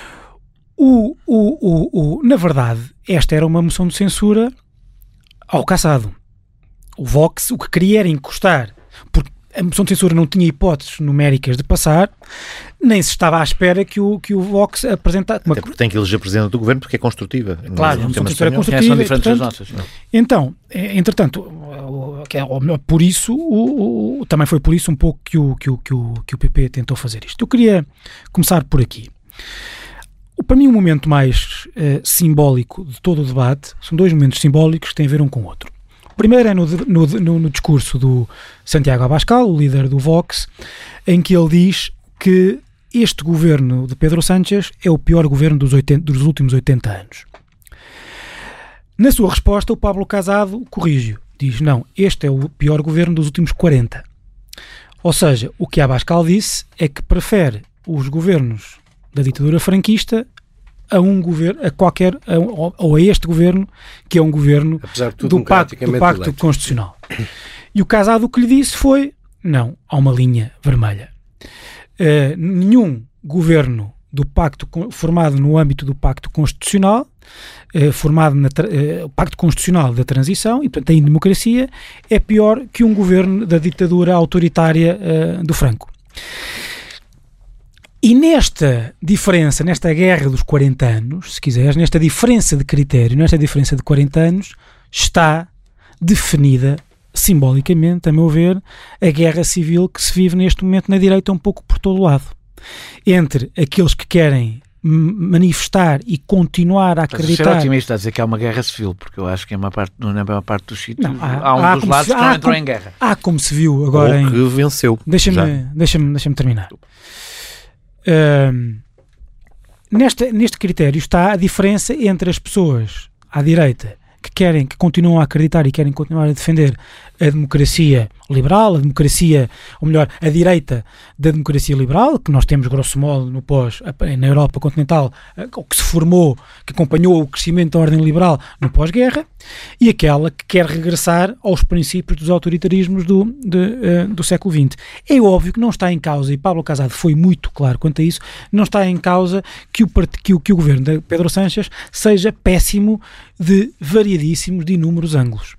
Na verdade, esta era uma moção de censura ao Casado. O Vox o que queria era encostar, porque a moção de censura não tinha hipóteses numéricas de passar, nem se estava à espera que o Vox apresentasse. Até porque tem que eleger presidente do governo, porque é construtiva. Claro, a moção de censura é construtiva. São diferentes das nossas. Então, entretanto, por isso, também foi por isso um pouco que o PP tentou fazer isto. Eu queria começar por aqui. Para mim, o momento mais simbólico de todo o debate, são 2 momentos simbólicos que têm a ver um com o outro. O primeiro é no discurso do Santiago Abascal, o líder do Vox, em que ele diz que este governo de Pedro Sánchez é o pior governo dos últimos 80 anos. Na sua resposta, o Pablo Casado corrige-o. Diz, não, este é o pior governo dos últimos 40. Ou seja, o que Abascal disse é que prefere os governos da ditadura franquista a um governo, ou a este governo, que é um governo do Pacto Constitucional. E o Casado o que lhe disse foi, não, há uma linha vermelha. Nenhum governo formado no âmbito do Pacto Constitucional, o Pacto Constitucional da Transição, e portanto em democracia, é pior que um governo da ditadura autoritária do Franco. E nesta diferença, nesta guerra dos 40 anos, se quiseres, nesta diferença de critério, nesta diferença de 40 anos, está definida, simbolicamente, a meu ver, a guerra civil que se vive neste momento na direita um pouco por todo o lado. Entre aqueles que querem manifestar e continuar a acreditar... Mas ser otimista a dizer que há uma guerra civil, porque eu acho que na maior parte dos sítios há dos lados que não entrou em guerra. Há como se viu agora que venceu. Deixa-me terminar. neste critério está a diferença entre as pessoas à direita que continuam a acreditar e querem continuar a defender a democracia liberal, a direita da democracia liberal, que nós temos grosso modo na Europa continental, que se formou, que acompanhou o crescimento da ordem liberal no pós-guerra, e aquela que quer regressar aos princípios dos autoritarismos do século XX. É óbvio que não está em causa, e Pablo Casado foi muito claro quanto a isso, não está em causa que o governo de Pedro Sánchez seja péssimo de variadíssimos, de inúmeros ângulos.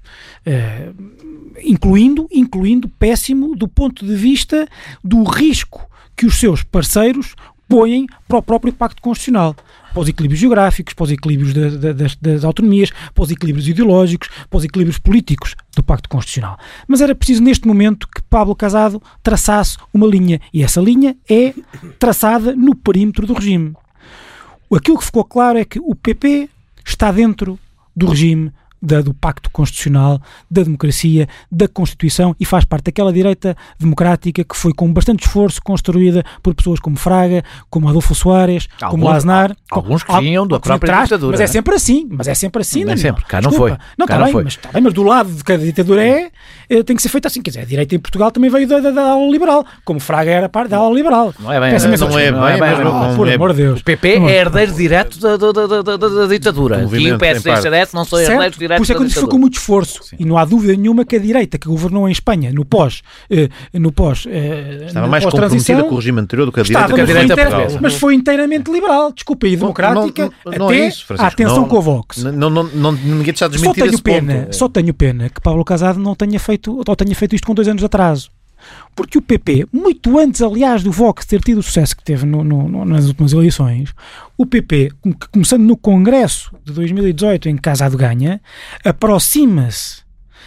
Incluindo péssimo do ponto de vista do risco que os seus parceiros põem para o próprio Pacto Constitucional, para os equilíbrios geográficos, para os equilíbrios das autonomias, para os equilíbrios ideológicos, para os equilíbrios políticos do Pacto Constitucional. Mas era preciso neste momento que Pablo Casado traçasse uma linha, e essa linha é traçada no perímetro do regime. Aquilo que ficou claro é que o PP está dentro do regime do Pacto Constitucional, da democracia, da Constituição, e faz parte daquela direita democrática que foi com bastante esforço construída por pessoas como Fraga, como Adolfo Soares, como Aznar. Alguns que vinham da própria ditadura. Mas é sempre assim. Não é sempre. Cá não foi. Não, está bem, mas do lado de cada ditadura tem que ser feito assim. Quer dizer, a direita em Portugal também veio da aula liberal, como Fraga era parte da aula liberal. Não é bem. Por amor de Deus. O PP é herdeiro direto da ditadura. E o PSD e o CDS não são herdeiros diretos. Por isso é que eu disse que foi com muito esforço. Sim. E não há dúvida nenhuma que a direita que governou em Espanha no pós estava mais comprometida com o regime anterior do que a direita portuguesa. Mas foi inteiramente liberal, desculpa, e democrática, não é isso, a atenção com o Vox. Ninguém está a desmentir esse ponto. Só tenho pena que Pablo Casado não tenha feito isto com 2 anos de atraso. Porque o PP, muito antes, aliás, do Vox ter tido o sucesso que teve nas últimas eleições, o PP, começando no Congresso de 2018, em que Casado ganha, aproxima-se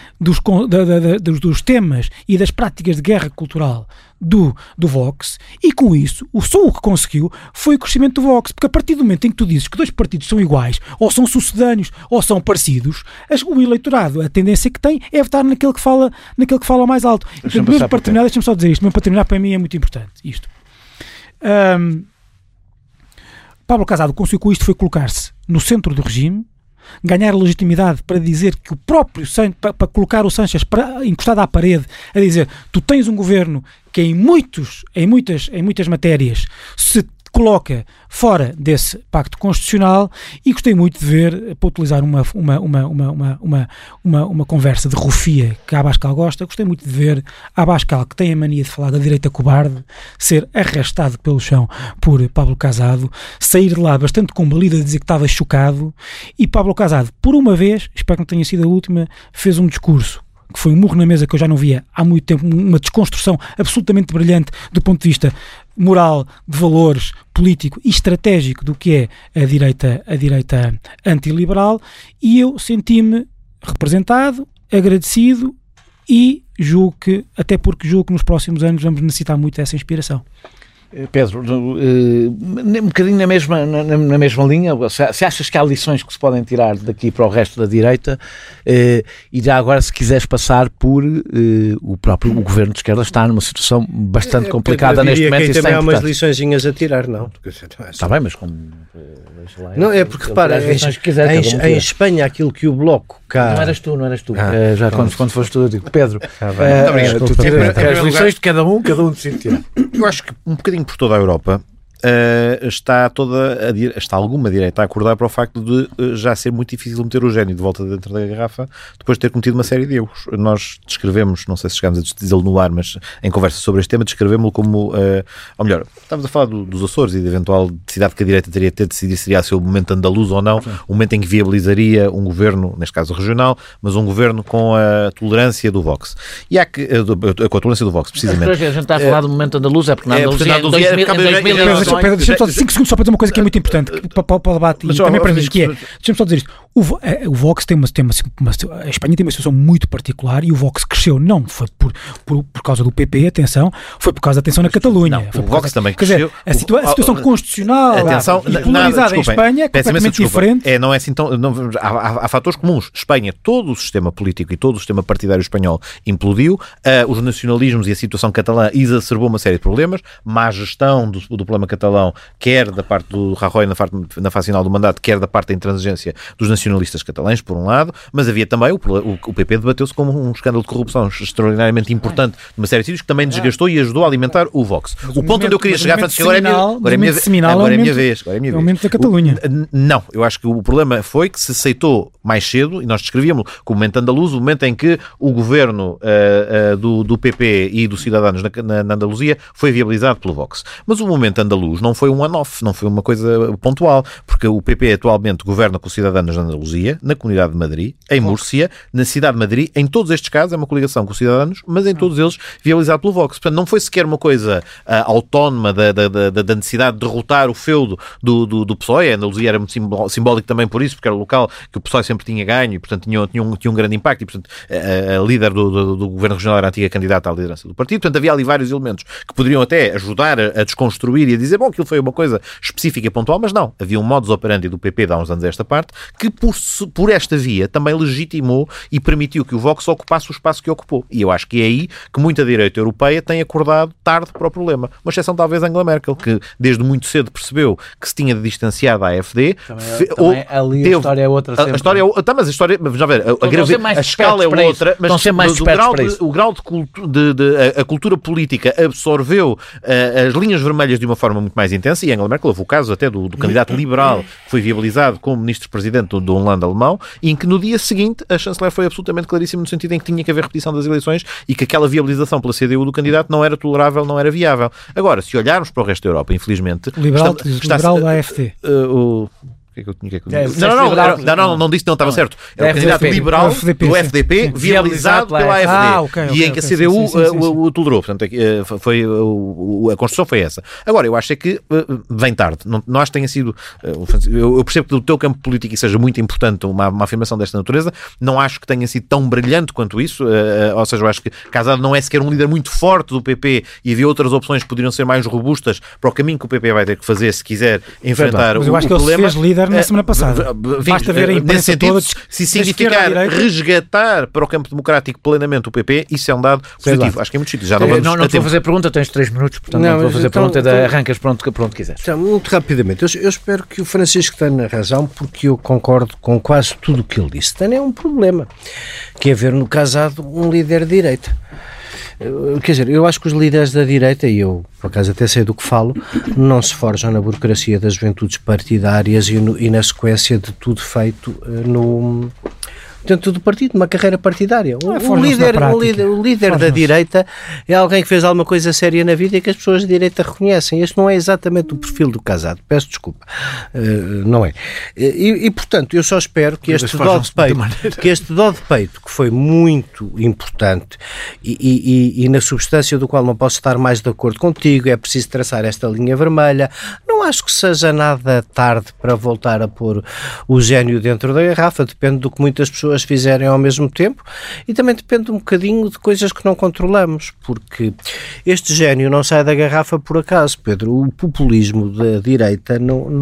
dos temas e das práticas de guerra cultural do Vox, e com isso, só o que conseguiu foi o crescimento do Vox, porque a partir do momento em que tu dizes que 2 partidos são iguais, ou são sucedâneos, ou são parecidos, o eleitorado, a tendência que tem é votar naquele que fala mais alto. Então, mesmo para terminar, deixa-me só dizer isto, mesmo para terminar, para mim é muito importante isto. Pablo Casado conseguiu com isto foi colocar-se no centro do regime, ganhar legitimidade para dizer que o próprio para colocar o Sánchez encostado à parede, a dizer, tu tens um governo que em muitas matérias se coloca fora desse pacto constitucional, e gostei muito de ver, para utilizar uma conversa de rufia que a Abascal gosta, gostei muito de ver a Abascal, que tem a mania de falar da direita cobarde, ser arrastado pelo chão por Pablo Casado, sair de lá bastante combalida, dizer que estava chocado, e Pablo Casado, por uma vez, espero que não tenha sido a última, fez um discurso que foi um murro na mesa que eu já não via há muito tempo, uma desconstrução absolutamente brilhante do ponto de vista moral, de valores, político e estratégico do que é a direita antiliberal, e eu senti-me representado, agradecido, e até porque julgo que nos próximos anos vamos necessitar muito dessa inspiração. Pedro, um bocadinho na mesma linha, se achas que há lições que se podem tirar daqui para o resto da direita, e já agora, se quiseres passar por o governo de esquerda está numa situação bastante complicada neste momento. E também há umas liçõezinhas a tirar, não? Está bem, mas como... Não, é porque, repara, em Espanha aquilo que o Bloco cá... Não eras tu. Já quando foste tu, eu digo, Pedro, as lições de cada um decide tirar. Eu acho que um bocadinho por toda a Europa está alguma direita a acordar para o facto de já ser muito difícil meter o gênio de volta dentro da garrafa depois de ter cometido uma série de erros. Nós descrevemos, não sei se chegámos a dizê-lo no ar, mas em conversa sobre este tema descrevemos-lo como, ou melhor, estávamos a falar dos Açores e da eventual necessidade que a direita teria de ter de decidir se seria o momento andaluz ou não, o momento em que viabilizaria um governo, neste caso regional, mas um governo com a tolerância do Vox. E há que, com a tolerância do Vox, precisamente. Mas a gente está a falar do momento andaluz, é porque na Andaluzia em 2000 deixa-me só 5 segundos só para dizer uma coisa que é muito importante para o debate e também para mim, que é, deixa-me só dizer isto, o Vox a Espanha tem uma situação muito particular, e o Vox cresceu, não foi por causa do PP, atenção, foi por causa da tensão na Catalunha. O Vox também cresceu. Quer dizer, a situação constitucional e polarizada em Espanha é completamente diferente. Não é assim tão... Há fatores comuns. Espanha, todo o sistema político e todo o sistema partidário espanhol implodiu, os nacionalismos e a situação catalã exacerbou uma série de problemas, má gestão do problema catalão catalão, quer da parte do Rajoy na fase final do mandato, quer da parte da intransigência dos nacionalistas catalães, por um lado, mas havia também, o PP debateu-se como um escândalo de corrupção extraordinariamente importante numa série de sítios que também desgastou e ajudou a alimentar o Vox. O ponto onde eu queria chegar, Francisco, agora é a minha vez. É o momento da Catalunha. Não, eu acho que o problema foi que se aceitou mais cedo, e nós descrevíamos como momento andaluz, o momento em que o governo do PP e dos Cidadanos na Andaluzia foi viabilizado pelo Vox. Mas o momento andaluz não foi um one-off, não foi uma coisa pontual, porque o PP atualmente governa com os Cidadanos na Andaluzia, na Comunidade de Madrid, em Múrcia, na cidade de Madrid. Em todos estes casos é uma coligação com os Cidadanos, mas em todos eles viabilizado pelo Vox. Portanto, não foi sequer uma coisa autónoma da necessidade de derrotar o feudo do PSOE. A Andaluzia era muito simbólico também por isso, porque era o local que o PSOE sempre tinha ganho e, portanto, tinha um grande impacto. E, portanto, a líder do governo regional era a antiga candidata à liderança do partido. Portanto, havia ali vários elementos que poderiam até ajudar a desconstruir e a dizer, bom, aquilo foi uma coisa específica e pontual, mas não. Havia um modus operandi do PP de há uns anos esta parte, que por esta via também legitimou e permitiu que o Vox ocupasse o espaço que ocupou. E eu acho que é aí que muita direita europeia tem acordado tarde para o problema. Uma exceção talvez Angela Merkel, que desde muito cedo percebeu que se tinha de distanciar da AfD. Também ali a história é outra. A história é outra, mas a história, vamos ver, a escala é outra, mas o grau de cultura política absorveu as linhas vermelhas de uma forma muito mais intensa, e Angela Merkel, houve o caso até do candidato liberal que foi viabilizado como ministro-presidente do Hollande alemão, e em que no dia seguinte a chanceler foi absolutamente claríssima no sentido em que tinha que haver repetição das eleições e que aquela viabilização pela CDU do candidato não era tolerável, não era viável. Agora, se olharmos para o resto da Europa, infelizmente... Liberal da AfD. Não disse, não estava certo. É o candidato liberal do FDP viabilizado pela AfD e em que a CDU o tolerou. Portanto, a construção foi essa. Agora, eu acho que vem tarde. Não acho que tenha sido... Eu percebo que do teu campo político seja muito importante uma afirmação desta natureza. Não acho que tenha sido tão brilhante quanto isso. Ou seja, eu acho que Casado não é sequer um líder muito forte do PP e havia outras opções que poderiam ser mais robustas para o caminho que o PP vai ter que fazer se quiser enfrentar o problema. Na semana passada. Basta ver a imprensa toda. Se significar resgatar para o campo democrático plenamente o PP, isso é um dado positivo. Acho que é muito sítios. Não te vou fazer pergunta, tens 3 minutos, portanto não vou fazer pergunta, arrancas pronto quiseres. Então, muito rapidamente, eu espero que o Francisco tenha razão, porque eu concordo com quase tudo o que ele disse. Tem um problema, que é ver no Casado um líder de direita. Quer dizer, eu acho que os líderes da direita, e eu por acaso até sei do que falo, não se forjam na burocracia das juventudes partidárias e na sequência de tudo feito dentro do partido, uma carreira partidária. O líder da direita é alguém que fez alguma coisa séria na vida e que as pessoas da direita reconhecem. Este não é exatamente o perfil do Casado. Peço desculpa. Não é. E portanto, eu só espero que este dó de peito, que foi muito importante e na substância do qual não posso estar mais de acordo contigo, é preciso traçar esta linha vermelha. Não acho que seja nada tarde para voltar a pôr o gênio dentro da garrafa. Depende do que muitas pessoas fizerem ao mesmo tempo e também depende um bocadinho de coisas que não controlamos, porque este gênio não sai da garrafa por acaso, Pedro. O populismo da direita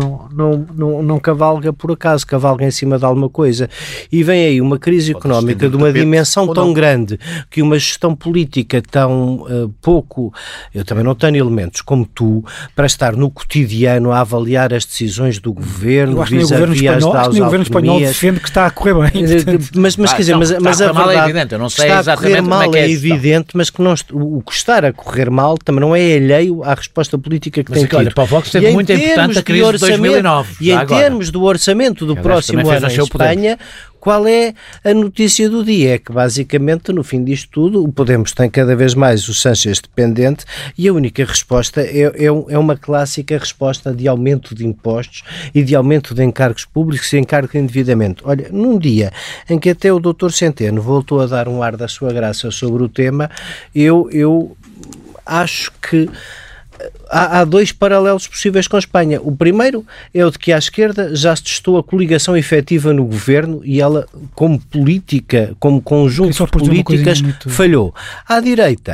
não cavalga por acaso, cavalga em cima de alguma coisa, e vem aí uma crise económica de uma dimensão tão grande, que uma gestão política tão pouco... Eu também não tenho elementos como tu para estar no cotidiano a avaliar as decisões do governo, vis-a-vis das autonomias. O governo espanhol defende que está a correr bem. Mas a verdade é evidente, eu não sei está a correr mal é evidente, mas que o que está a correr mal também não é alheio à resposta política que tem tido. Olha, para o Vox teve muito importante a crise de 2009. E em termos do orçamento do próximo ano em Espanha, qual é a notícia do dia? É que basicamente no fim disto tudo o Podemos tem cada vez mais o Sánchez dependente e a única resposta é uma clássica resposta de aumento de impostos e de aumento de encargos públicos e encargo de endividamento. Olha, num dia em que até o Dr. Centeno voltou a dar um ar da sua graça sobre o tema, eu acho que há 2 paralelos possíveis com a Espanha. O primeiro é o de que à esquerda já se testou a coligação efetiva no governo e ela, como política, como conjunto de políticas, falhou. À direita,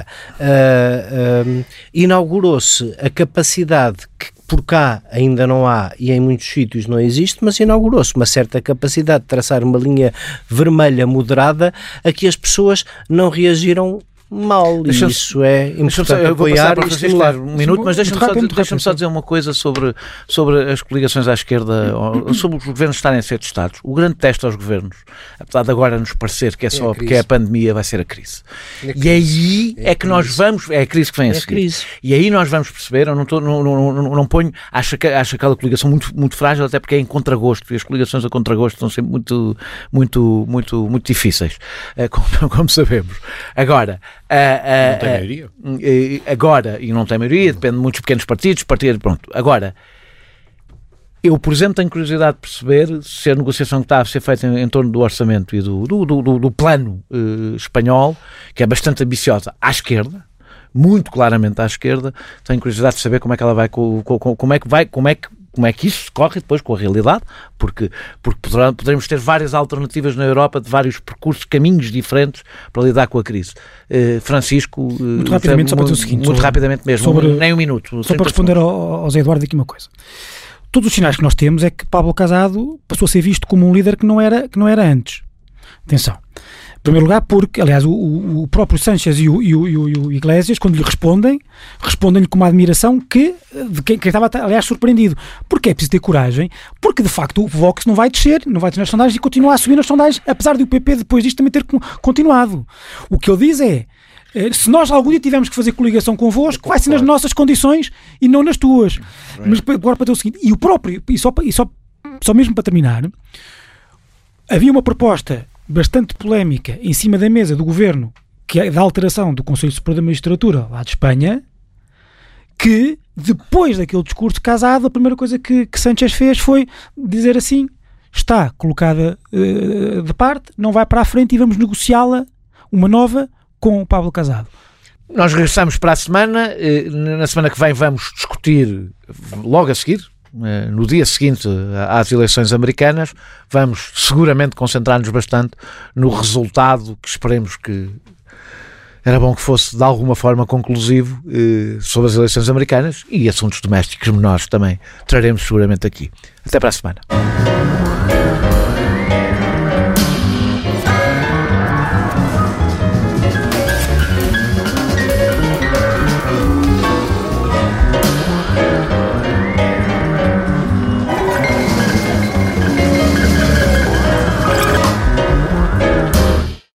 inaugurou-se a capacidade que por cá ainda não há e em muitos sítios não existe, mas inaugurou-se uma certa capacidade de traçar uma linha vermelha moderada a que as pessoas não reagiram mal. E isso é importante apoiar e estimular. Um minuto, mas deixa-me só dizer uma coisa sobre as coligações à esquerda, sobre os governos estarem a ser testados. O grande teste aos governos, apesar de agora nos parecer que é só porque é a pandemia, vai ser a crise. E aí é que nós vamos... É a crise que vem a seguir. E aí nós vamos perceber, eu não ponho... Acho aquela coligação muito frágil, até porque é em contragosto, e as coligações a contragosto são sempre muito difíceis, como sabemos. Agora... não tem maioria. Agora, e não tem maioria, depende de muitos pequenos partidos, pronto. Agora, eu, por exemplo, tenho curiosidade de perceber se a negociação que está a ser feita em torno do orçamento e do plano espanhol, que é bastante ambiciosa à esquerda, muito claramente à esquerda, tenho curiosidade de saber como é que ela vai, como é que isso corre depois com a realidade, porque poderemos ter várias alternativas na Europa de vários percursos, caminhos diferentes para lidar com a crise. Francisco, muito rapidamente, só para dizer o seguinte, muito rapidamente mesmo, nem um minuto. Só para responder ao Zé Eduardo aqui uma coisa. Todos os sinais que nós temos é que Pablo Casado passou a ser visto como um líder que não era antes. Atenção. Em primeiro lugar, porque, aliás, o próprio Sánchez e o Iglesias, quando lhe respondem-lhe com uma admiração de quem estava, aliás, surpreendido. Porque é preciso ter coragem, porque, de facto, o Vox não vai descer nas sondagens e continua a subir nas sondagens, apesar de o PP, depois disto, também ter continuado. O que ele diz é, se nós algum dia tivermos que fazer coligação convosco, vai ser nas nossas condições e não nas tuas. Mas agora para ter o seguinte, só mesmo para terminar, havia uma proposta bastante polémica em cima da mesa do governo, que é da alteração do Conselho Superior da Magistratura lá de Espanha, que depois daquele discurso Casado, a primeira coisa que Sánchez fez foi dizer assim, está colocada de parte, não vai para a frente e vamos negociá-la, uma nova, com o Pablo Casado. Nós regressamos para a semana, na semana que vem vamos discutir logo a seguir, no dia seguinte às eleições americanas, vamos seguramente concentrar-nos bastante no resultado que esperemos que era bom que fosse de alguma forma conclusivo sobre as eleições americanas, e assuntos domésticos menores também traremos seguramente aqui. Até para a semana.